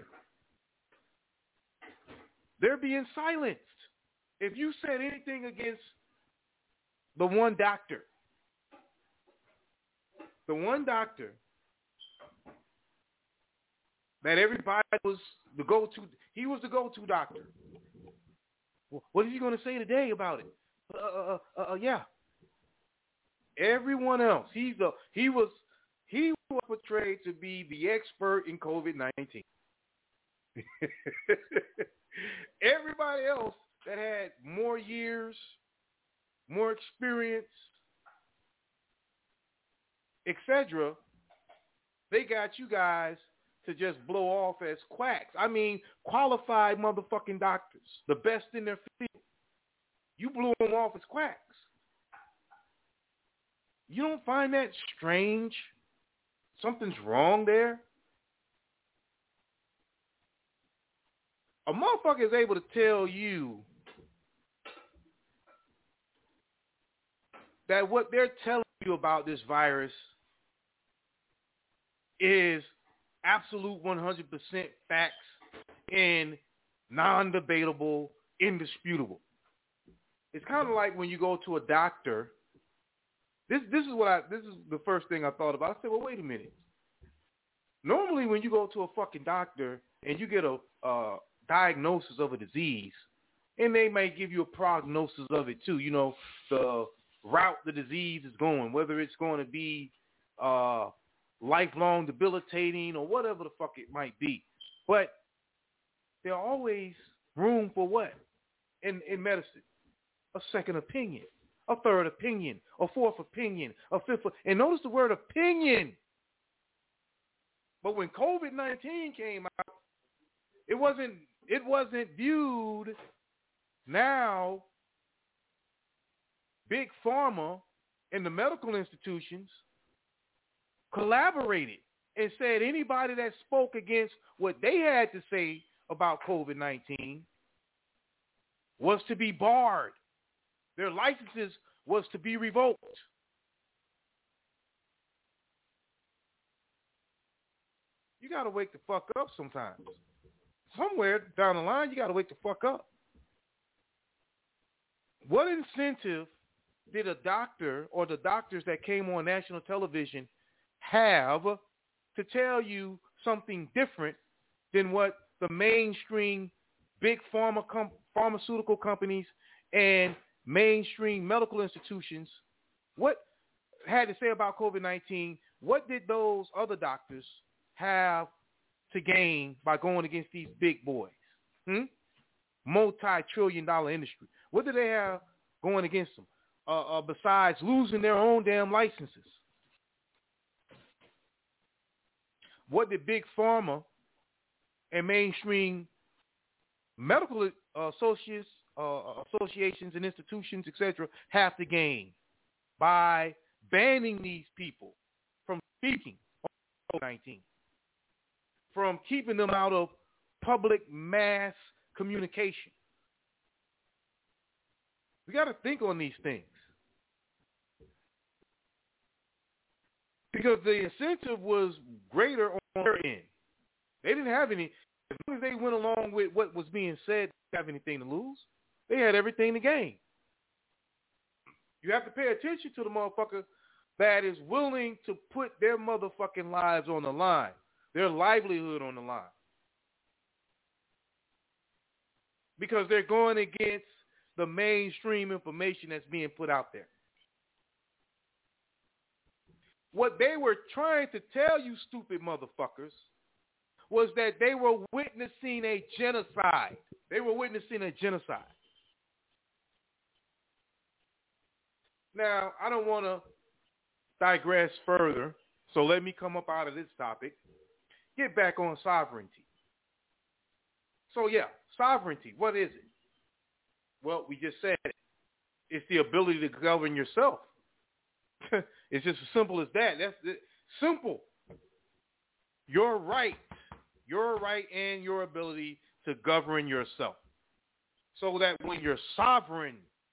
they're being silenced. If you said anything against the one doctor, the one doctor that everybody was the go-to, he was the go-to doctor. What is he going to say today about it? Uh, uh, uh, yeah. Everyone else, he's the he was he was portrayed to be the expert in COVID nineteen. Everybody else that had more years, more experience, et cetera, they got you guys to just blow off as quacks. I mean, qualified motherfucking doctors, the best in their field. You blew them off as quacks. You don't find that strange? Something's wrong there? A motherfucker is able to tell you that what they're telling you about this virus is absolute one hundred percent facts and non-debatable, indisputable. It's kind of like when you go to a doctor. This this is what I this is the first thing I thought about. I said, well, wait a minute. Normally, when you go to a fucking doctor and you get a uh, diagnosis of a disease, and they may give you a prognosis of it too. You know, the route the disease is going, whether it's going to be uh, lifelong debilitating or whatever the fuck it might be. But there's always room for what in in medicine? A second opinion, a third opinion, a fourth opinion, a fifth. And notice the word opinion. But when COVID nineteen came out, it wasn't it wasn't viewed. Now, Big Pharma and the medical institutions collaborated and said anybody that spoke against what they had to say about COVID nineteen was to be barred. Their licenses was to be revoked. You got to wake the fuck up sometimes. Somewhere down the line, you got to wake the fuck up. What incentive did a doctor or the doctors that came on national television have to tell you something different than what the mainstream big pharma com- pharmaceutical companies and mainstream medical institutions, what had to say about COVID nineteen? What did those other doctors have to gain by going against these big boys? Hmm? Multi-trillion dollar industry. What did they have going against them uh, uh, besides losing their own damn licenses? What did big pharma and mainstream medical uh, associates Uh, associations and institutions, et cetera, have to gain by banning these people from speaking on COVID nineteen, from keeping them out of public mass communication? We got to think on these things. Because the incentive was greater on their end. They didn't have any, as long as they went along with what was being said, they didn't have anything to lose. They had everything to gain. You have to pay attention to the motherfucker that is willing to put their motherfucking lives on the line, their livelihood on the line. Because they're going against the mainstream information that's being put out there. What they were trying to tell you, stupid motherfuckers, was that they were witnessing a genocide. They were witnessing a genocide. Now, I don't want to digress further, so let me come up out of this topic, get back on sovereignty. So, yeah, sovereignty, what is it? Well, we just said it. It's the ability to govern yourself. It's just as simple as that. That's it. Simple. your right, your right and your ability to govern yourself. So that when you're sovereign,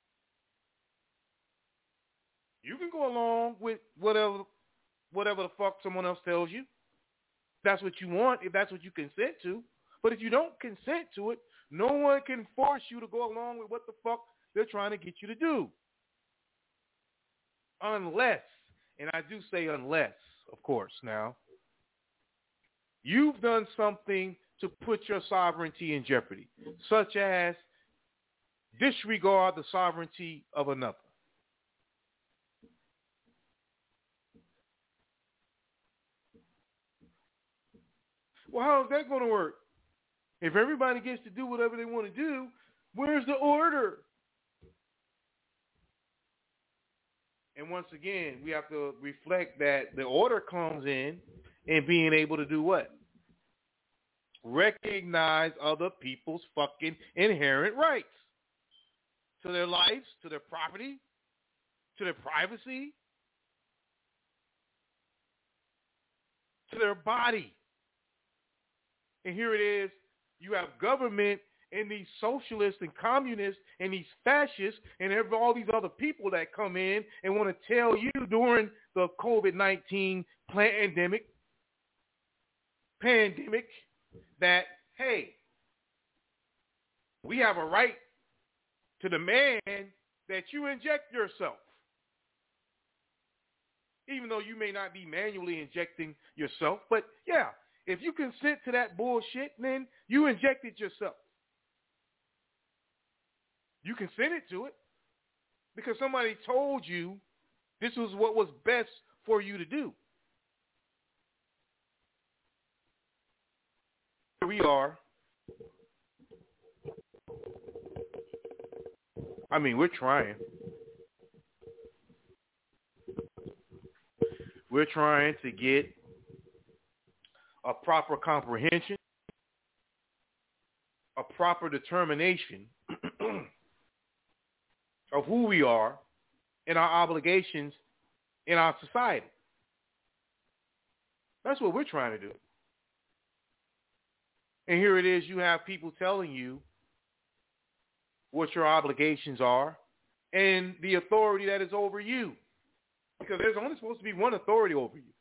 you can go along with whatever whatever the fuck someone else tells you. If that's what you want, if that's what you consent to. But if you don't consent to it, no one can force you to go along with what the fuck they're trying to get you to do. Unless, and I do say unless, of course, now, you've done something to put your sovereignty in jeopardy, such as disregard the sovereignty of another. Well, how is that going to work? If everybody gets to do whatever they want to do, where's the order? And once again, we have to reflect that the order comes in in being able to do what? Recognize other people's fucking inherent rights to their lives, to their property, to their privacy, to their body. And here it is, you have government and these socialists and communists and these fascists and every, all these other people that come in and want to tell you during the COVID nineteen pandemic, pandemic that, hey, we have a right to demand that you inject yourself. Even though you may not be manually injecting yourself, but yeah, if you consent to that bullshit, then you injected yourself. You consented to it because somebody told you this was what was best for you to do. Here we are. I mean, we're trying. We're trying to get a proper comprehension, a proper determination of who we are and our obligations in our society. That's what we're trying to do. And here it is, you have people telling you what your obligations are and the authority that is over you. Because there's only supposed to be one authority over you.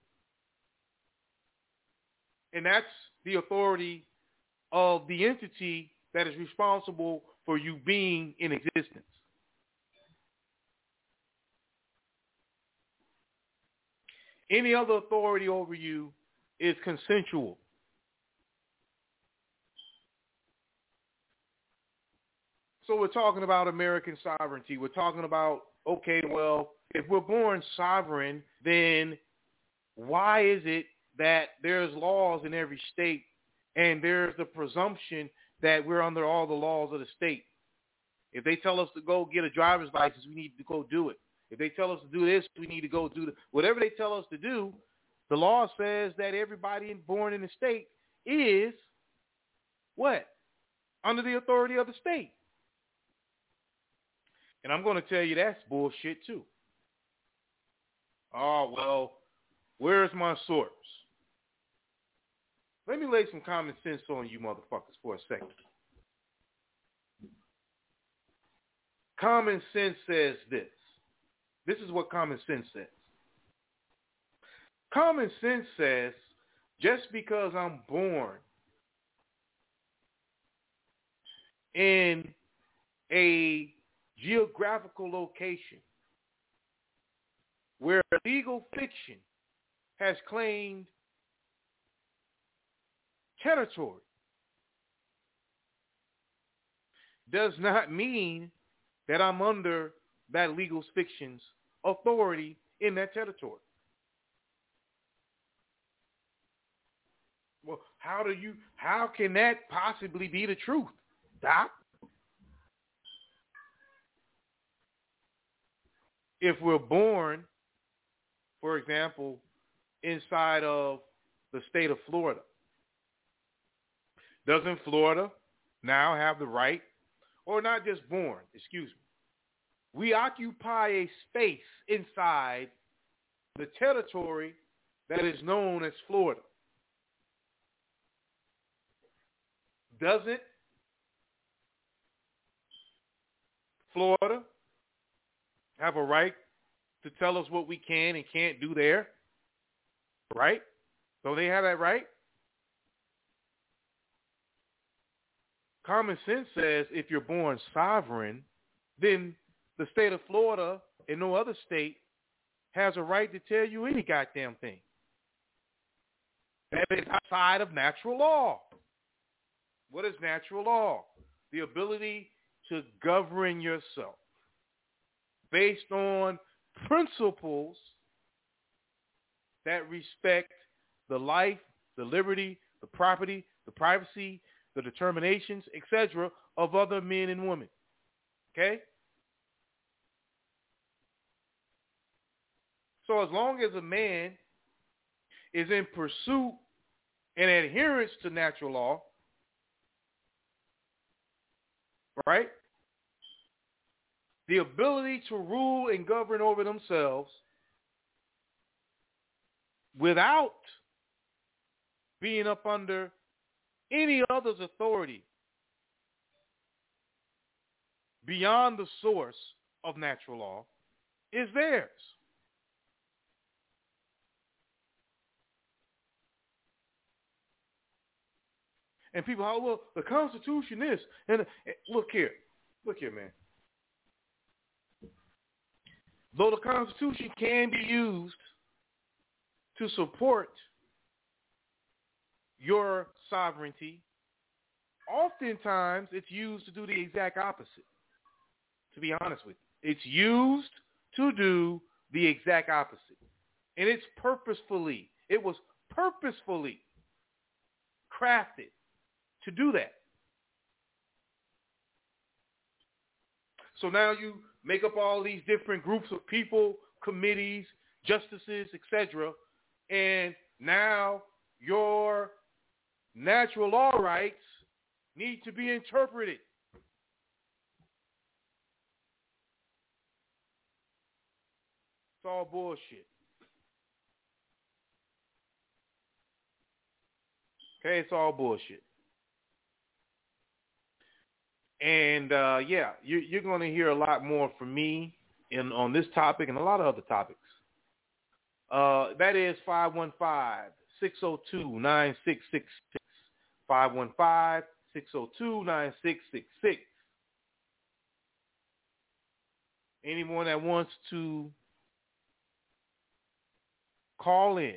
And that's the authority of the entity that is responsible for you being in existence. Any other authority over you is consensual. So we're talking about American sovereignty. We're talking about, okay, well, if we're born sovereign, then why is it that there's laws in every state and there's the presumption that we're under all the laws of the state? If they tell us to go get a driver's license, we need to go do it. If they tell us to do this, we need to go do it. Whatever they tell us to do, the law says that everybody born in the state is what? Under the authority of the state. And I'm going to tell you that's bullshit too. Oh, well, where's my source? Let me lay some common sense on you motherfuckers for a second. Common sense says this. This is what common sense says. Common sense says just because I'm born in a geographical location where legal fiction has claimed territory does not mean that I'm under that legal fiction's authority in that territory. Well, how do you, how can that possibly be the truth, Doc? If we're born, for example, inside of the state of Florida, doesn't Florida now have the right, or not just born, excuse me, we occupy a space inside the territory that is known as Florida. Doesn't Florida have a right to tell us what we can and can't do there? Right? Don't they have that right? Common sense says if you're born sovereign, then the state of Florida and no other state has a right to tell you any goddamn thing. That is outside of natural law. What is natural law? The ability to govern yourself based on principles that respect the life, the liberty, the property, the privacy, the determinations, et cetera, of other men and women. Okay? So as long as a man is in pursuit and adherence to natural law, right? The ability to rule and govern over themselves without being up under any other's authority beyond the source of natural law is theirs. And people, oh, well, the Constitution is, and look here, look here, man. Though the Constitution can be used to support your sovereignty, oftentimes it's used to do the exact opposite, to be honest with you. It's used to do the exact opposite. And it's purposefully, it was purposefully crafted to do that. So now you make up all these different groups of people, committees, justices, et cetera, and now your natural law rights need to be interpreted. It's all bullshit. Okay, it's all bullshit. And, uh, yeah, you, you're going to hear a lot more from me in, on this topic and a lot of other topics. Uh, that is five one five, six oh two, nine six six six. five one five, six oh two, nine six six six. Anyone that wants to call in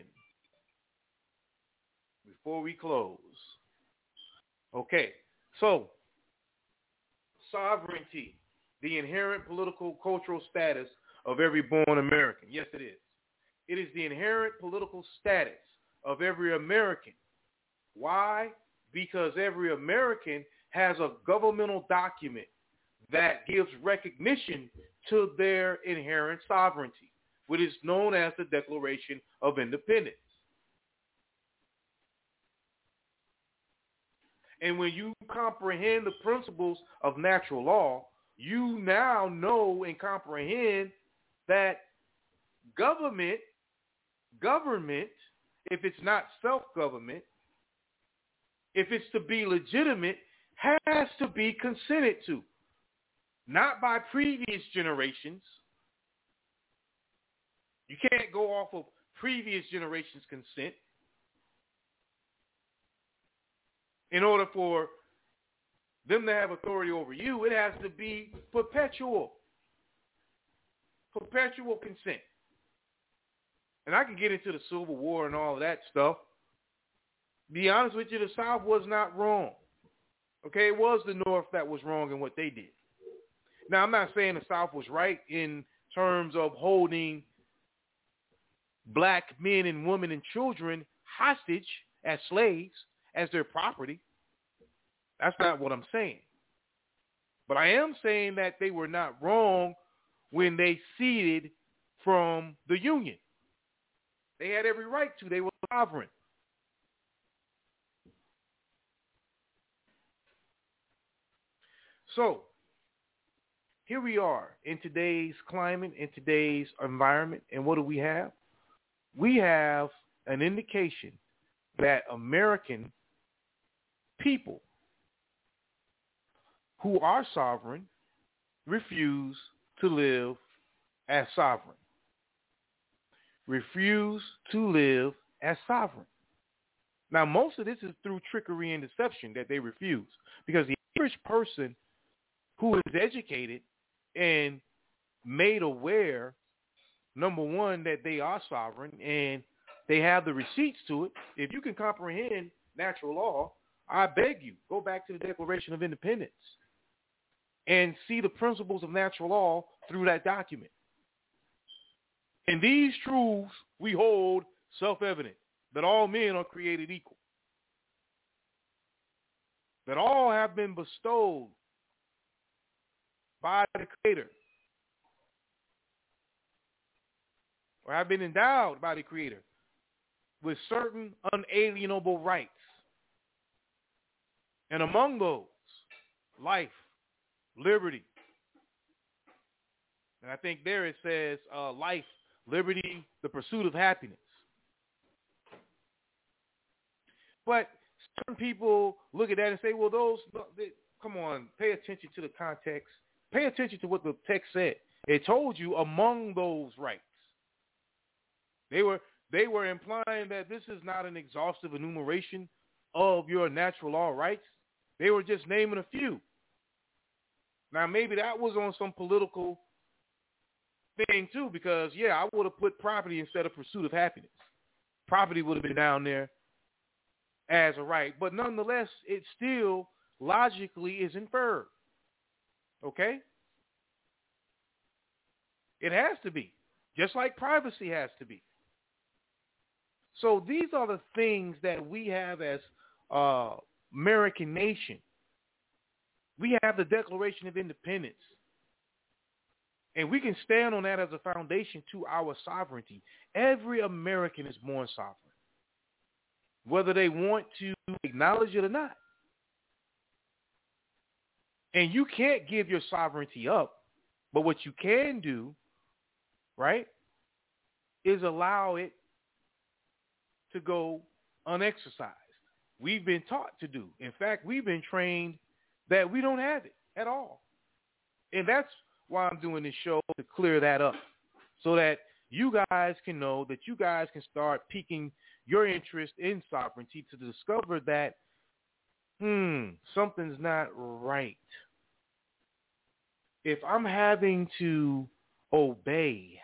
before we close. Okay, so sovereignty, the inherent political cultural status of every born American. Yes, it is. It is the inherent political status of every American. Why? Because every American has a governmental document that gives recognition to their inherent sovereignty, which is known as the Declaration of Independence. And when you comprehend the principles of natural law, you now know and comprehend that government, government, if it's not self-government, if it's to be legitimate, has to be consented to, not by previous generations. You can't go off of previous generations' consent. In order for them to have authority over you, it has to be perpetual. Perpetual consent. And I can get into the Civil War and all of that stuff. Be honest with you, the South was not wrong. Okay, it was the North that was wrong in what they did. Now, I'm not saying the South was right in terms of holding black men and women and children hostage as slaves, as their property. That's not what I'm saying. But I am saying that they were not wrong when they seceded from the Union. They had every right to. They were sovereign. So, here we are in today's climate, in today's environment, and what do we have? We have an indication that American people who are sovereign refuse to live as sovereign. Refuse to live as sovereign. Now, most of this is through trickery and deception that they refuse, because the average person who is educated and made aware, number one, that they are sovereign and they have the receipts to it. If you can comprehend natural law, I beg you, go back to the Declaration of Independence and see the principles of natural law through that document. And these truths we hold self-evident, that all men are created equal, that all have been bestowed by the Creator, or have been endowed by the Creator with certain unalienable rights. And among those, life, liberty. And I think there it says uh, life, liberty, the pursuit of happiness. But certain people look at that and say, well, those, they, come on, pay attention to the context. Pay attention to what the text said. It told you among those rights. They were they were implying that this is not an exhaustive enumeration of your natural law rights. They were just naming a few. Now, maybe that was on some political thing too, because, yeah, I would have put property instead of pursuit of happiness. Property would have been down there as a right. But nonetheless, it still logically is inferred. Okay? It has to be, just like privacy has to be. So these are the things that we have as uh, American nation. We have the Declaration of Independence. And we can stand on that as a foundation to our sovereignty. Every American is born sovereign, whether they want to acknowledge it or not. And you can't give your sovereignty up, but what you can do, right, is allow it to go unexercised. We've been taught to do. In fact, we've been trained that we don't have it at all. And that's why I'm doing this show, to clear that up, so that you guys can know, that you guys can start piquing your interest in sovereignty, to discover that, hmm, something's not right. If I'm having to obey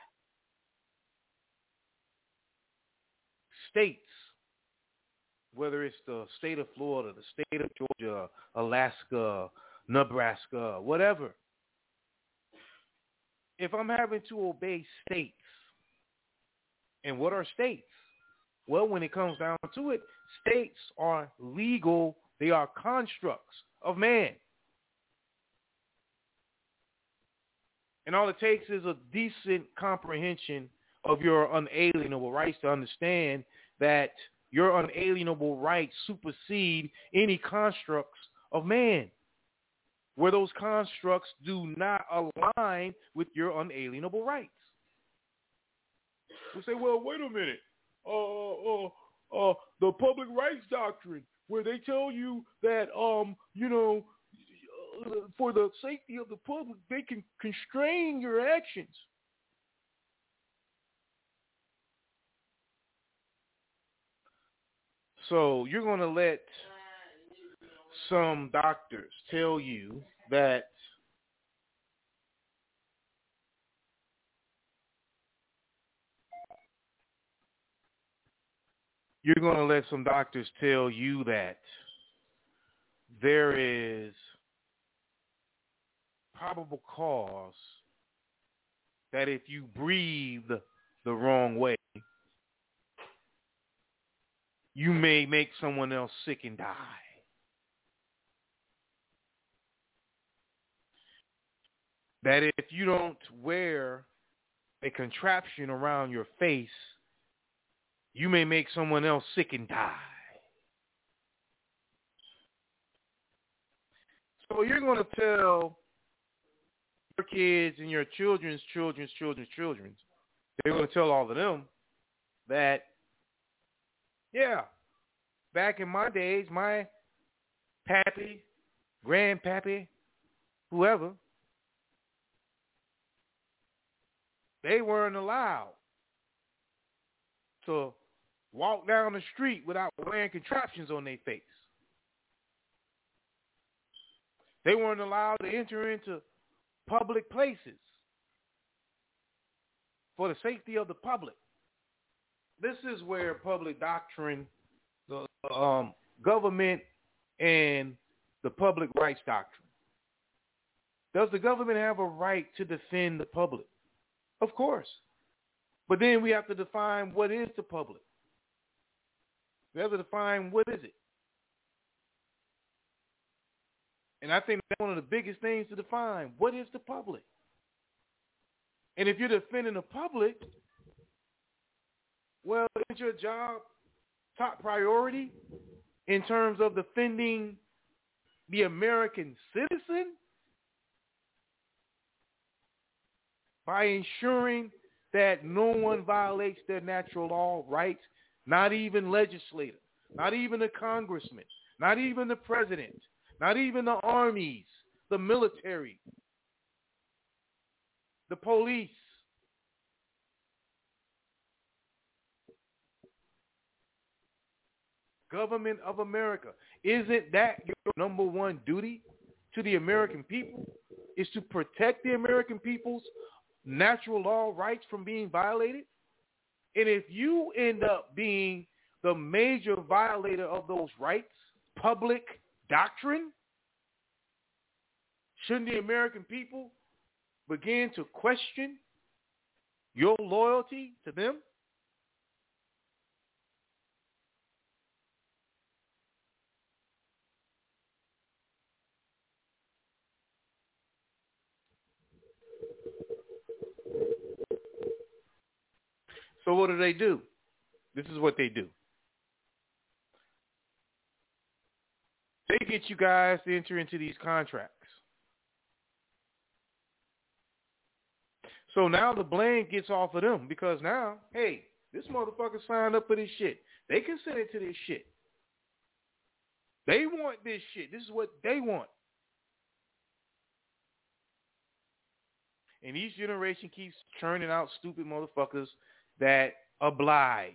states, whether it's the state of Florida, the state of Georgia, Alaska, Nebraska, whatever, if I'm having to obey states, and what are states? Well, when it comes down to it, states are legal. They are constructs of man. And all it takes is a decent comprehension of your unalienable rights to understand that your unalienable rights supersede any constructs of man, where those constructs do not align with your unalienable rights. We say, well, wait a minute. Uh, uh, uh, the public rights doctrine, where they tell you that, um, you know, for the safety of the public, they can constrain your actions. So you're going to let some doctors tell you that you're going to let some doctors tell you that there is probable cause that if you breathe the wrong way, you may make someone else sick and die. That if you don't wear a contraption around your face, you may make someone else sick and die. So you're going to tell your kids and your children's children's children's children's, they're going to tell all of them that, yeah, back in my days, my pappy, grandpappy, whoever, they weren't allowed to walk down the street without wearing contraptions on their face. They weren't allowed to enter into public places for the safety of the public. This is where public doctrine, the um, government, and the public rights doctrine. Does the government have a right to defend the public? Of course. But then we have to define what is the public. We have to define what is it. And I think that's one of the biggest things to define. What is the public? And if you're defending the public, well, is your job top priority in terms of defending the American citizen by ensuring that no one violates their natural law rights, not even legislators, not even the congressman, not even the president, not even the armies, the military, the police. Government of America. Isn't that your number one duty to the American people? Is to protect the American people's natural law rights from being violated? And if you end up being the major violator of those rights, public doctrine, shouldn't the American people begin to question your loyalty to them? So what do they do? This is what they do. They get you guys to enter into these contracts. So now the blame gets off of them because now, hey, this motherfucker signed up for this shit. They consented to this shit. They want this shit. This is what they want. And each generation keeps churning out stupid motherfuckers that oblige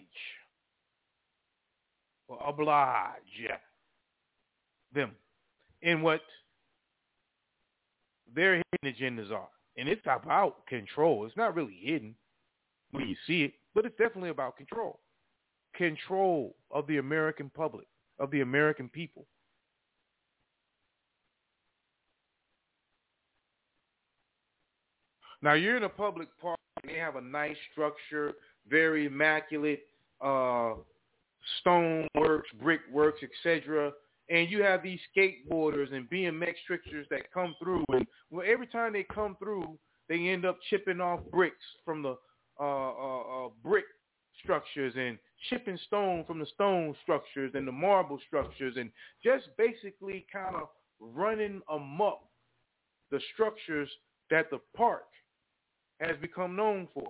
or oblige them in what their hidden agendas are. And it's about control. It's not really hidden when you see it, but it's definitely about control. Control of the American public, of the American people. Now, you're in a public park, and they have a nice structure, very immaculate, uh, stone works, brick works, et cetera. And you have these skateboarders and B M X tricksters that come through. And well, every time they come through, they end up chipping off bricks from the uh, uh, uh, brick structures and chipping stone from the stone structures and the marble structures and just basically kind of running amok the structures that the park has become known for.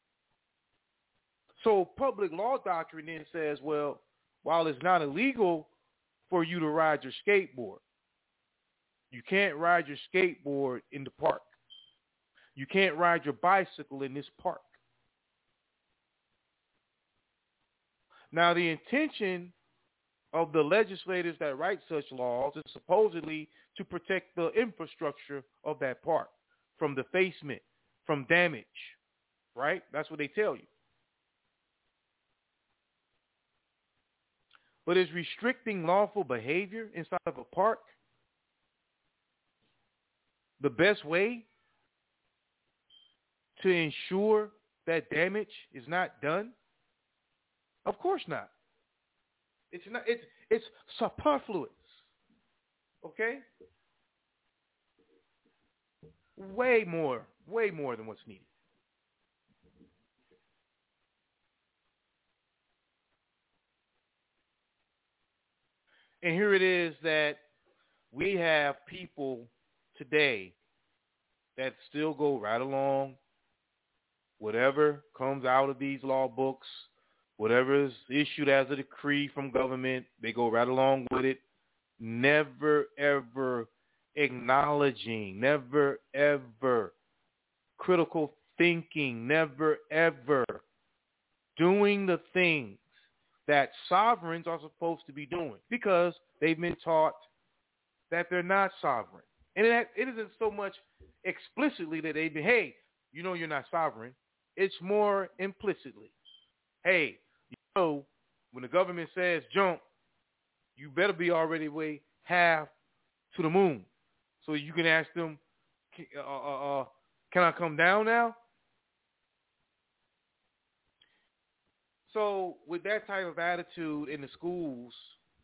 So public law doctrine then says, well, while it's not illegal for you to ride your skateboard, you can't ride your skateboard in the park. You can't ride your bicycle in this park. Now, the intention of the legislators that write such laws is supposedly to protect the infrastructure of that park from defacement, from damage, right? That's what they tell you. But is restricting lawful behavior inside of a park the best way to ensure that damage is not done? Of course not. It's not. It's it's superfluous. Okay. Way more, way more than what's needed. And here it is that we have people today that still go right along. Whatever comes out of these law books, whatever is issued as a decree from government, they go right along with it, never, ever acknowledging, never ever critical thinking, never ever doing the things that sovereigns are supposed to be doing because they've been taught that they're not sovereign. And it, it isn't so much explicitly that they've been, hey, you know you're not sovereign. It's more implicitly. Hey, you know, when the government says jump, you better be already way half to the moon. So you can ask them, uh, uh, uh, can I come down now? So with that type of attitude in the schools,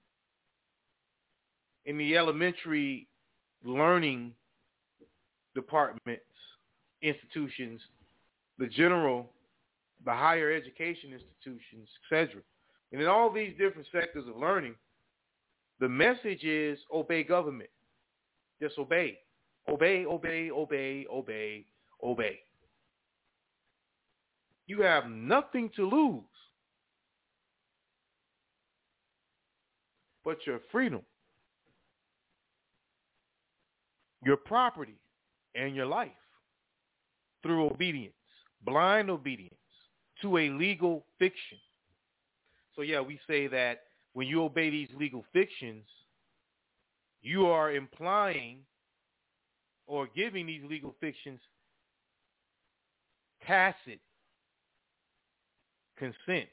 in the elementary learning departments, institutions, the general, the higher education institutions, et cetera, and in all these different sectors of learning, the message is obey government. Just obey. Obey, obey, obey, obey, obey. You have nothing to lose but your freedom, your property, and your life through obedience, blind obedience to a legal fiction. So yeah, we say that when you obey these legal fictions, you are implying or giving these legal fictions tacit consent.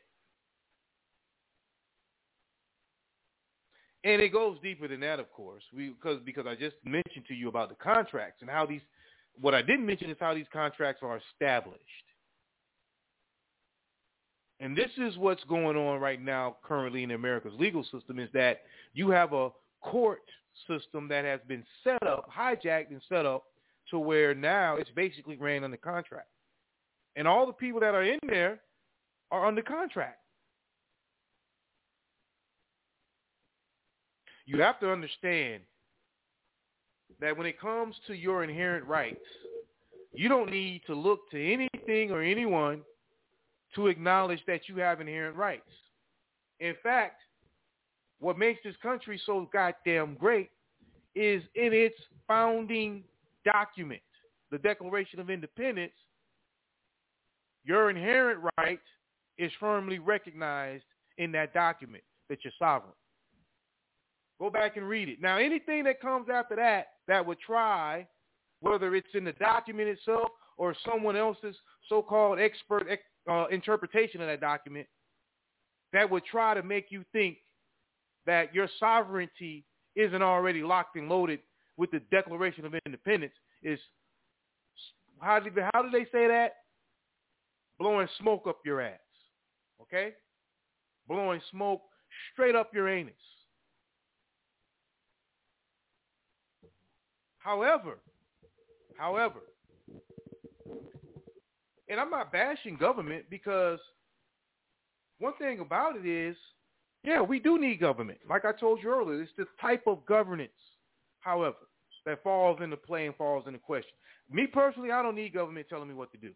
And it goes deeper than that, of course, we, because because I just mentioned to you about the contracts and how these, what I didn't mention is how these contracts are established. And this is what's going on right now currently in America's legal system, is that you have a court system that has been set up, hijacked and set up to where now it's basically ran under contract. And all the people that are in there are under contract. You have to understand that when it comes to your inherent rights, you don't need to look to anything or anyone to acknowledge that you have inherent rights. In fact, what makes this country so goddamn great is in its founding document, the Declaration of Independence, your inherent right is firmly recognized in that document that you're sovereign. Go back and read it. Now, anything that comes after that that would try, whether it's in the document itself or someone else's so-called expert uh, interpretation of that document, that would try to make you think that your sovereignty isn't already locked and loaded with the Declaration of Independence, is, how did, how do they say that? Blowing smoke up your ass, okay? Blowing smoke straight up your anus. However, however, and I'm not bashing government, because one thing about it is, yeah, we do need government. Like I told you earlier, it's the type of governance, however, that falls into play and falls into question. Me personally, I don't need government telling me what to do,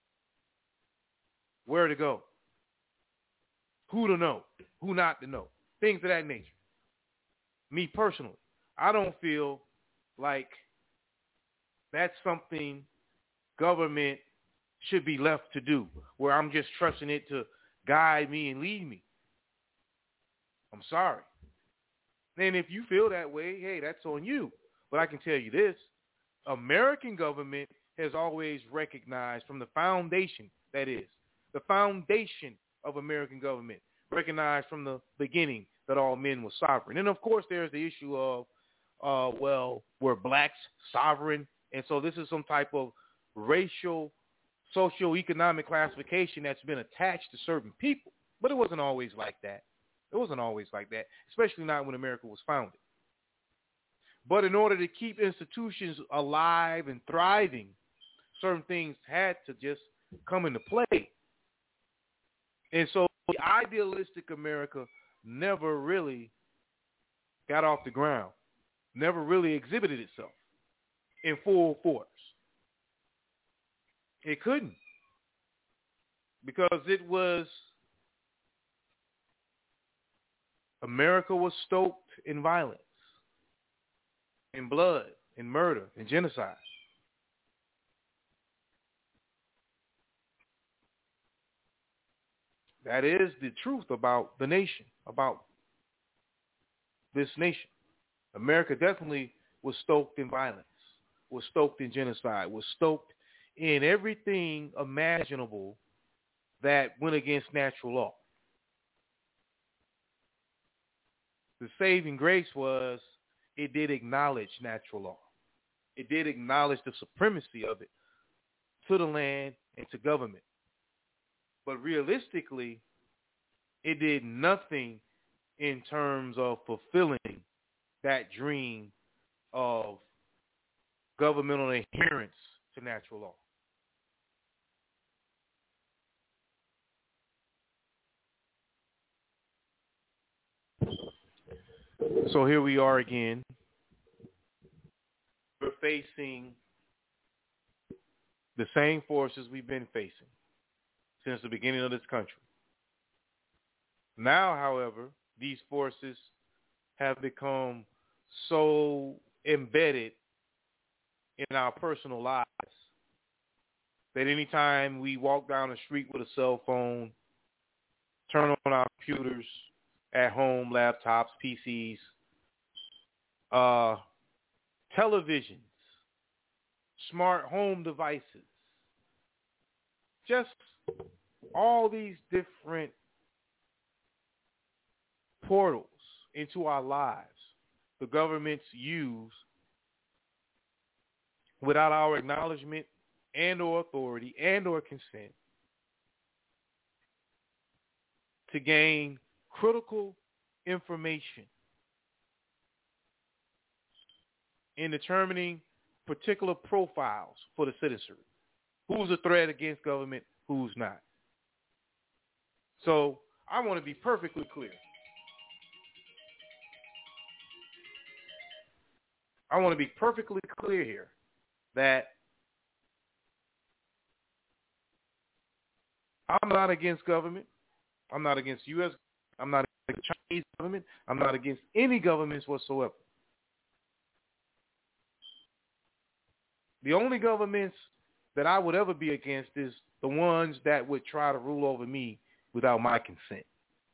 where to go, who to know, who not to know, things of that nature. Me personally, I don't feel like that's something government should be left to do, where I'm just trusting it to guide me and lead me. I'm sorry. And if you feel that way, hey, that's on you. But I can tell you this, American government has always recognized from the foundation, that is, the foundation of American government, recognized from the beginning that all men were sovereign. And, of course, there's the issue of, uh, well, were blacks sovereign? And so this is some type of racial, socioeconomic classification that's been attached to certain people. But it wasn't always like that. It wasn't always like that, especially not when America was founded. But in order to keep institutions alive and thriving, certain things had to just come into play. And so the idealistic America never really got off the ground, never really exhibited itself in full force. It couldn't, because it was, America was stoked in violence, in blood, and murder and genocide. That is the truth about the nation, about this nation. America definitely was stoked in violence, was stoked in genocide, was stoked in everything imaginable that went against natural law. The saving grace was it did acknowledge natural law. It did acknowledge the supremacy of it to the land and to government. But realistically, it did nothing in terms of fulfilling that dream of governmental adherence to natural law. So here we are again. We're facing the same forces we've been facing since the beginning of this country. Now, however, these forces have become so embedded in our personal lives that anytime we walk down the street with a cell phone, turn on our computers at home, laptops, P Cs, uh, televisions, smart home devices, just all these different portals into our lives the governments use without our acknowledgement and or authority and or consent to gain critical information in determining particular profiles for the citizenry. Who's a threat against government, who's not. So I want to be perfectly clear. I want to be perfectly clear here that I'm not against government. I'm not against U S I'm not against Chinese government. I'm not against any governments whatsoever. The only governments that I would ever be against is the ones that would try to rule over me without my consent.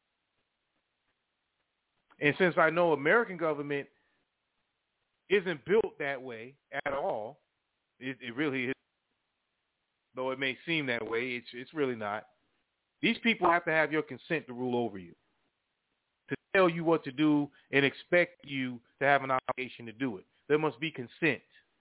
And since I know American government isn't built that way at all, it, it really is, though it may seem that way, it's, it's really not. These people have to have your consent to rule over you, to tell you what to do and expect you to have an obligation to do it. There must be consent.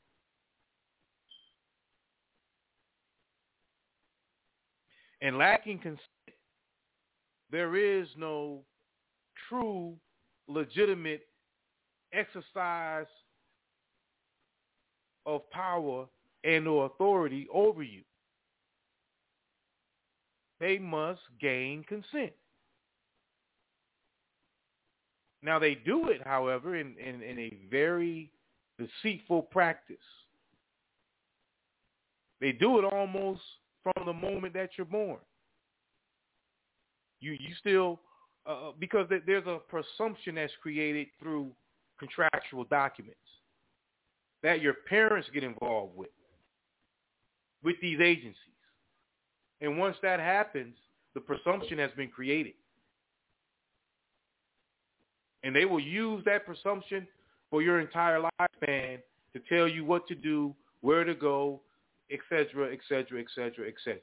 And lacking consent, there is no true, legitimate exercise of power and or authority over you. They must gain consent. Now they do it, however, in, in, in a very deceitful practice. They do it almost from the moment that you're born. You you still, uh, because there's a presumption that's created through contractual documents that your parents get involved with, with these agencies. And once that happens, the presumption has been created. And they will use that presumption for your entire lifespan to tell you what to do, where to go, et cetera, et cetera, et cetera, et cetera.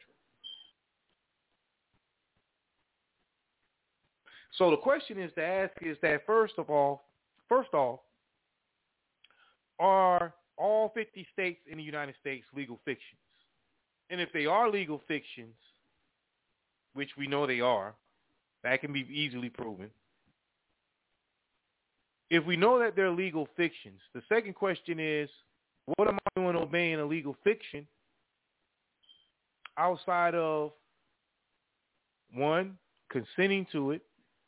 So the question is to ask is that first of all, first off, are all fifty states in the United States legal fictions? And if they are legal fictions, which we know they are, that can be easily proven. If we know that they're legal fictions, the second question is, what am I doing obeying a legal fiction outside of, one, consenting to it?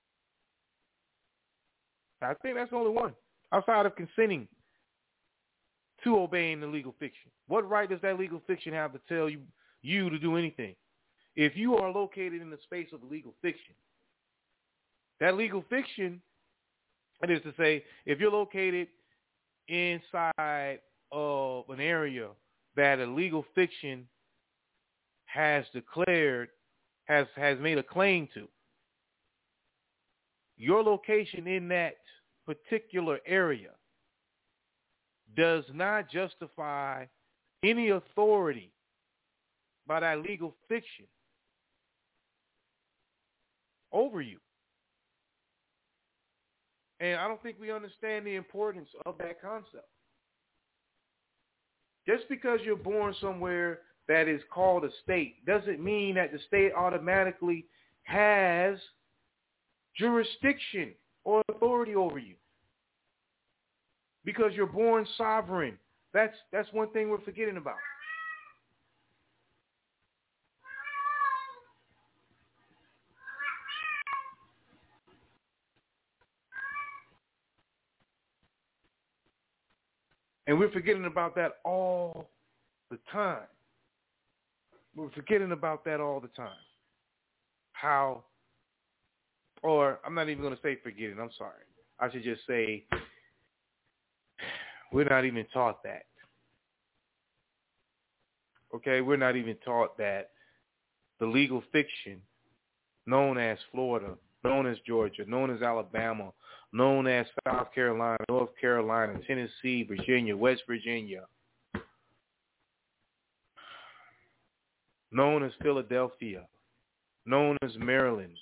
I think that's the only one. Outside of consenting to obeying the legal fiction. What right does that legal fiction have to tell you, you to do anything? If you are located in the space of legal fiction, that legal fiction, that is to say, if you're located inside of an area that a legal fiction has declared, has, has made a claim to, your location in that particular area does not justify any authority by that legal fiction over you. And I don't think we understand the importance of that concept. Just because you're born somewhere that is called a state doesn't mean that the state automatically has jurisdiction or authority over you. Because you're born sovereign. That's that's one thing we're forgetting about. And we're forgetting about that all the time. We're forgetting about that all the time. How, or I'm not even going to say forgetting, I'm sorry. I should just say we're not even taught that. Okay, we're not even taught that the legal fiction known as Florida, known as Georgia, known as Alabama, known as South Carolina, North Carolina, Tennessee, Virginia, West Virginia, known as Philadelphia, known as Maryland,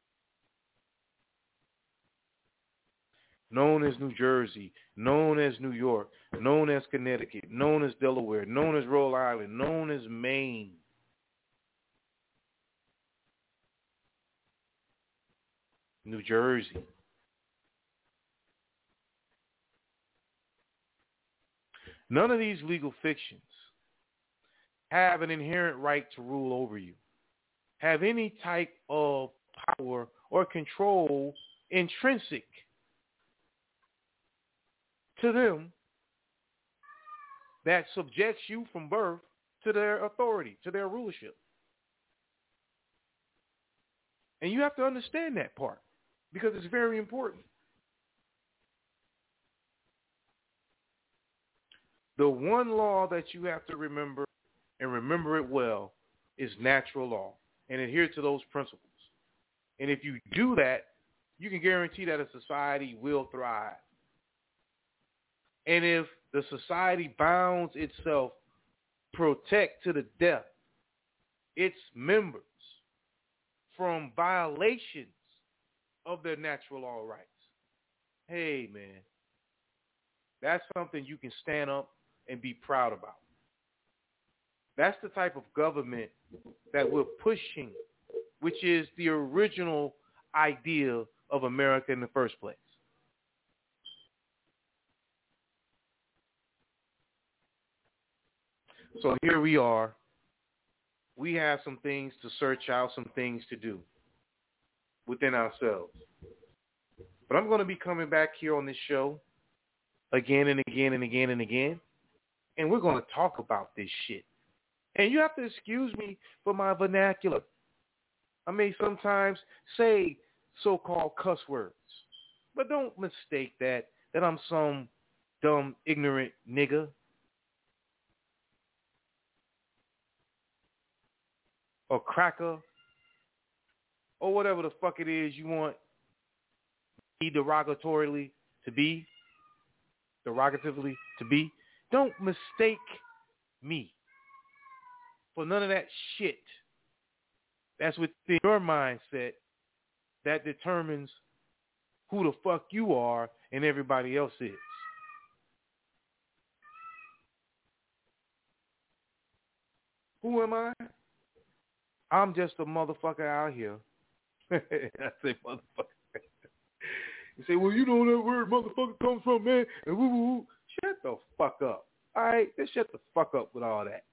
known as New Jersey, known as New York, known as Connecticut, known as Delaware, known as Rhode Island, known as Maine, New Jersey. None of these legal fictions have an inherent right to rule over you, have any type of power or control intrinsic to them that subjects you from birth to their authority, to their rulership. And you have to understand that part because it's very important. The one law that you have to remember, and remember it well, is natural law, and adhere to those principles. And if you do that, you can guarantee that a society will thrive. And if the society bounds itself, protect to the death its members from violations of their natural law rights, hey, man, that's something you can stand up and be proud about. That's the type of government that we're pushing, which is the original idea of America in the first place. So here we are. We have some things to search out, some things to do within ourselves. But I'm going to be coming back here on this show again and again and again and again, and we're going to talk about this shit. And you have to excuse me for my vernacular. I may sometimes say so-called cuss words, but don't mistake that, that I'm some dumb, ignorant nigga. Or cracker, or whatever the fuck it is you want me derogatorily to be, derogatively to be. Don't mistake me for none of that shit. That's within your mindset that determines who the fuck you are and everybody else is. Who am I? I'm just a motherfucker out here. I say motherfucker. You say, well, you know where that word motherfucker comes from, man. And woo, woo, woo. Shut the fuck up. All right? Just shut the fuck up with all that.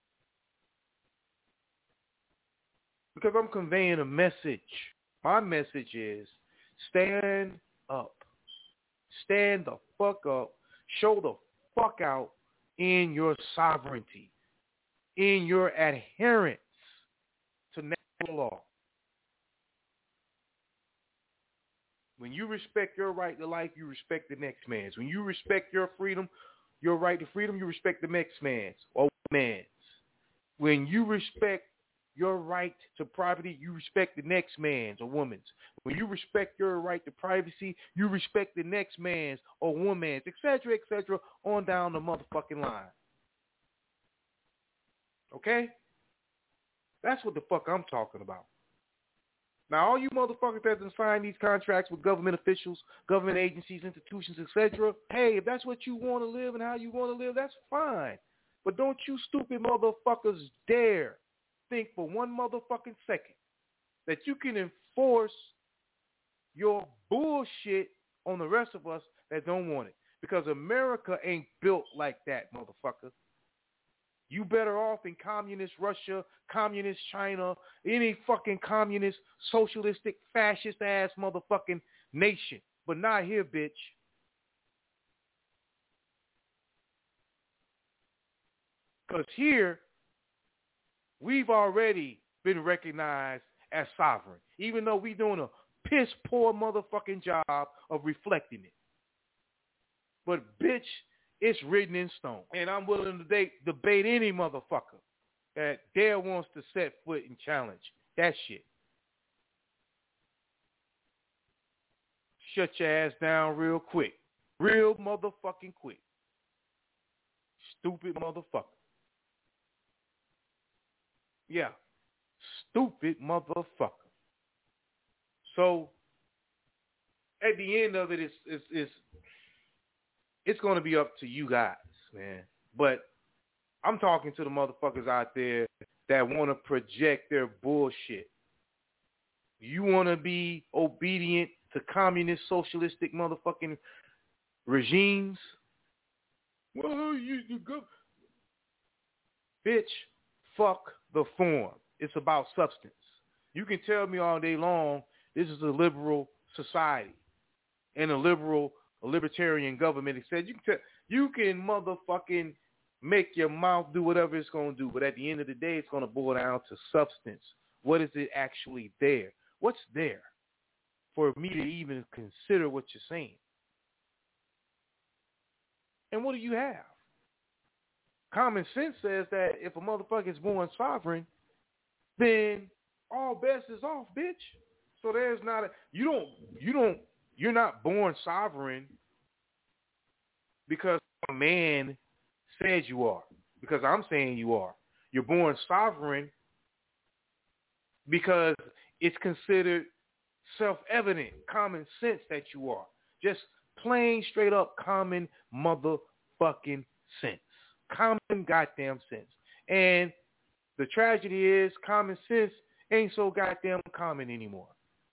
Because I'm conveying a message. My message is stand up. Stand the fuck up. Show the fuck out in your sovereignty, in your adherence to natural law. When you respect your right to life, you respect the next man's. When you respect your freedom, your right to freedom, you respect the next man's or man's. When you respect your right to property, you respect the next man's or woman's. When you respect your right to privacy, you respect the next man's or woman's, et cetera, et cetera, on down the motherfucking line. Okay? That's what the fuck I'm talking about. Now, all you motherfuckers that have signed these contracts with government officials, government agencies, institutions, et cetera, hey, if that's what you want to live and how you want to live, that's fine. But don't you stupid motherfuckers dare think for one motherfucking second that you can enforce your bullshit on the rest of us that don't want it. Because America ain't built like that, motherfucker. You better off in communist Russia, communist China, any fucking communist, socialistic, fascist-ass motherfucking nation. But not here, bitch. Because here, we've already been recognized as sovereign, even though we're doing a piss-poor motherfucking job of reflecting it. But, bitch, it's written in stone. And I'm willing to debate, debate any motherfucker that dare wants to set foot and challenge that shit. Shut your ass down real quick. Real motherfucking quick. Stupid motherfucker. Yeah. Stupid motherfucker. So, at the end of it, it's, it's, it's, it's going to be up to you guys, man. But I'm talking to the motherfuckers out there that want to project their bullshit. You want to be obedient to communist, socialistic motherfucking regimes? Well, you, you go. Bitch, fuck the form. It's about substance. You can tell me all day long this is a liberal society and a liberal, a libertarian government. It said you can tell, you can motherfucking make your mouth do whatever it's going to do, but at the end of the day, it's going to boil down to substance. What is it actually there? What's there for me to even consider what you're saying? And what do you have? Common sense says that if a motherfucker is born sovereign, then all bets is off, bitch. So there's not a, you don't, you don't, you're not born sovereign because a man says you are, because I'm saying you are. You're born sovereign because it's considered self-evident, common sense that you are. Just plain straight up common motherfucking sense. Common goddamn sense. And the tragedy is common sense ain't so goddamn common anymore.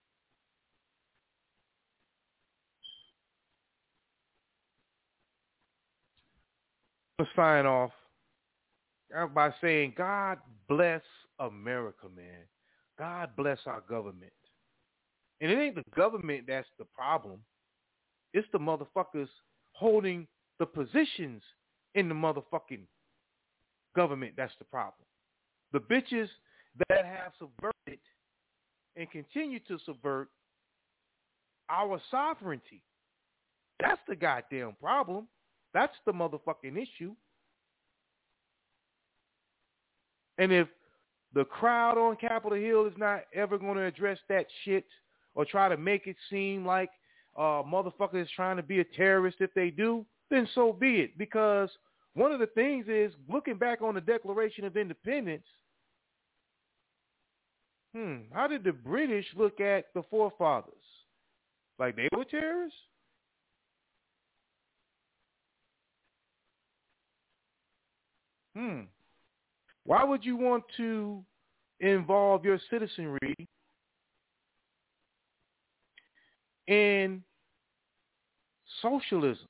I'm gonna sign off by saying God bless America, man. God bless our government. And it ain't the government that's the problem. It's the motherfuckers holding the positions in the motherfucking government that's the problem. The bitches that have subverted and continue to subvert our sovereignty. That's the goddamn problem. That's the motherfucking issue. And if the crowd on Capitol Hill is not ever going to address that shit or try to make it seem like uh, motherfucker is trying to be a terrorist if they do, then so be it. Because one of the things is, looking back on the Declaration of Independence, hmm, how did the British look at the forefathers? Like they were terrorists? Hmm. Why would you want to involve your citizenry in socialism,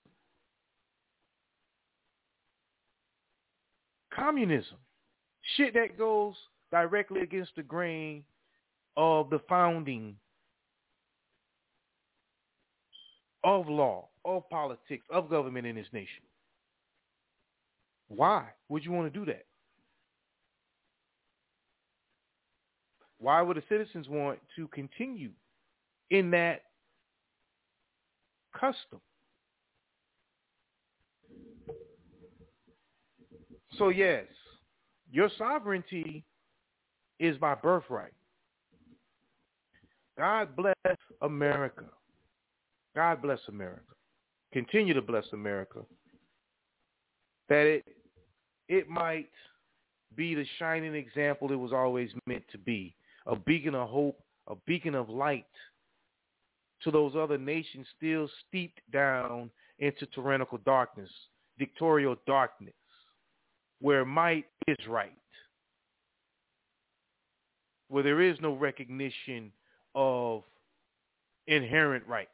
communism, shit that goes directly against the grain of the founding of law, of politics, of government in this nation? Why would you want to do that? Why would the citizens want to continue in that custom? So yes, your sovereignty is by birthright. God bless America. God bless America. Continue to bless America. That it it might be the shining example it was always meant to be, a beacon of hope, a beacon of light to those other nations still steeped down into tyrannical darkness, dictatorial darkness, where might is right, where there is no recognition of inherent rights.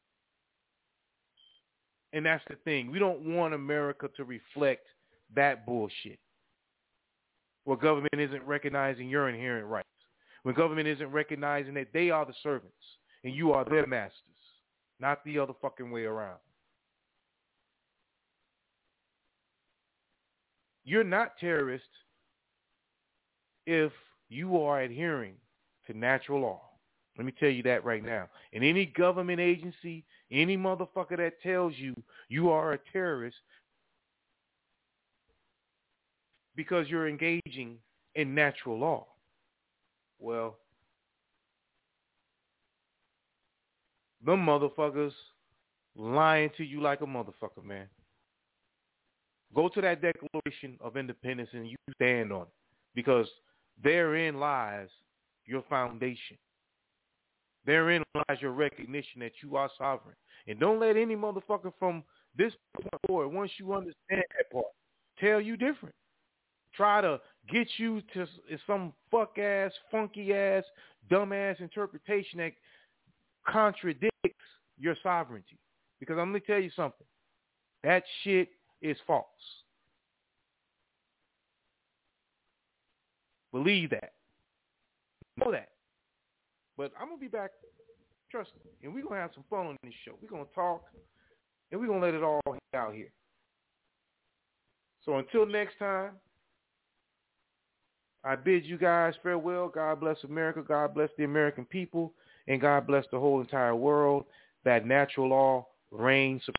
And that's the thing. We don't want America to reflect that bullshit, where government isn't recognizing your inherent rights, when government isn't recognizing that they are the servants and you are their masters, not the other fucking way around. You're not terrorists if you are adhering to natural law. Let me tell you that right now. And any government agency, any motherfucker that tells you you are a terrorist because you're engaging in natural law, well, them motherfuckers lying to you like a motherfucker, man. Go to that Declaration of Independence and you stand on it, because therein lies your foundation. Therein lies your recognition that you are sovereign. And don't let any motherfucker from this point forward, once you understand that part, tell you different. Try to get you to some fuck-ass, funky-ass, dumb-ass interpretation that contradicts your sovereignty. Because I'm going to tell you something. That shit is false. Believe that. Know that. But I'm going to be back, trust me, and we're going to have some fun on this show. We're going to talk, and we're going to let it all out here. So until next time, I bid you guys farewell. God bless America. God bless the American people. And God bless the whole entire world. That natural law reigns supreme.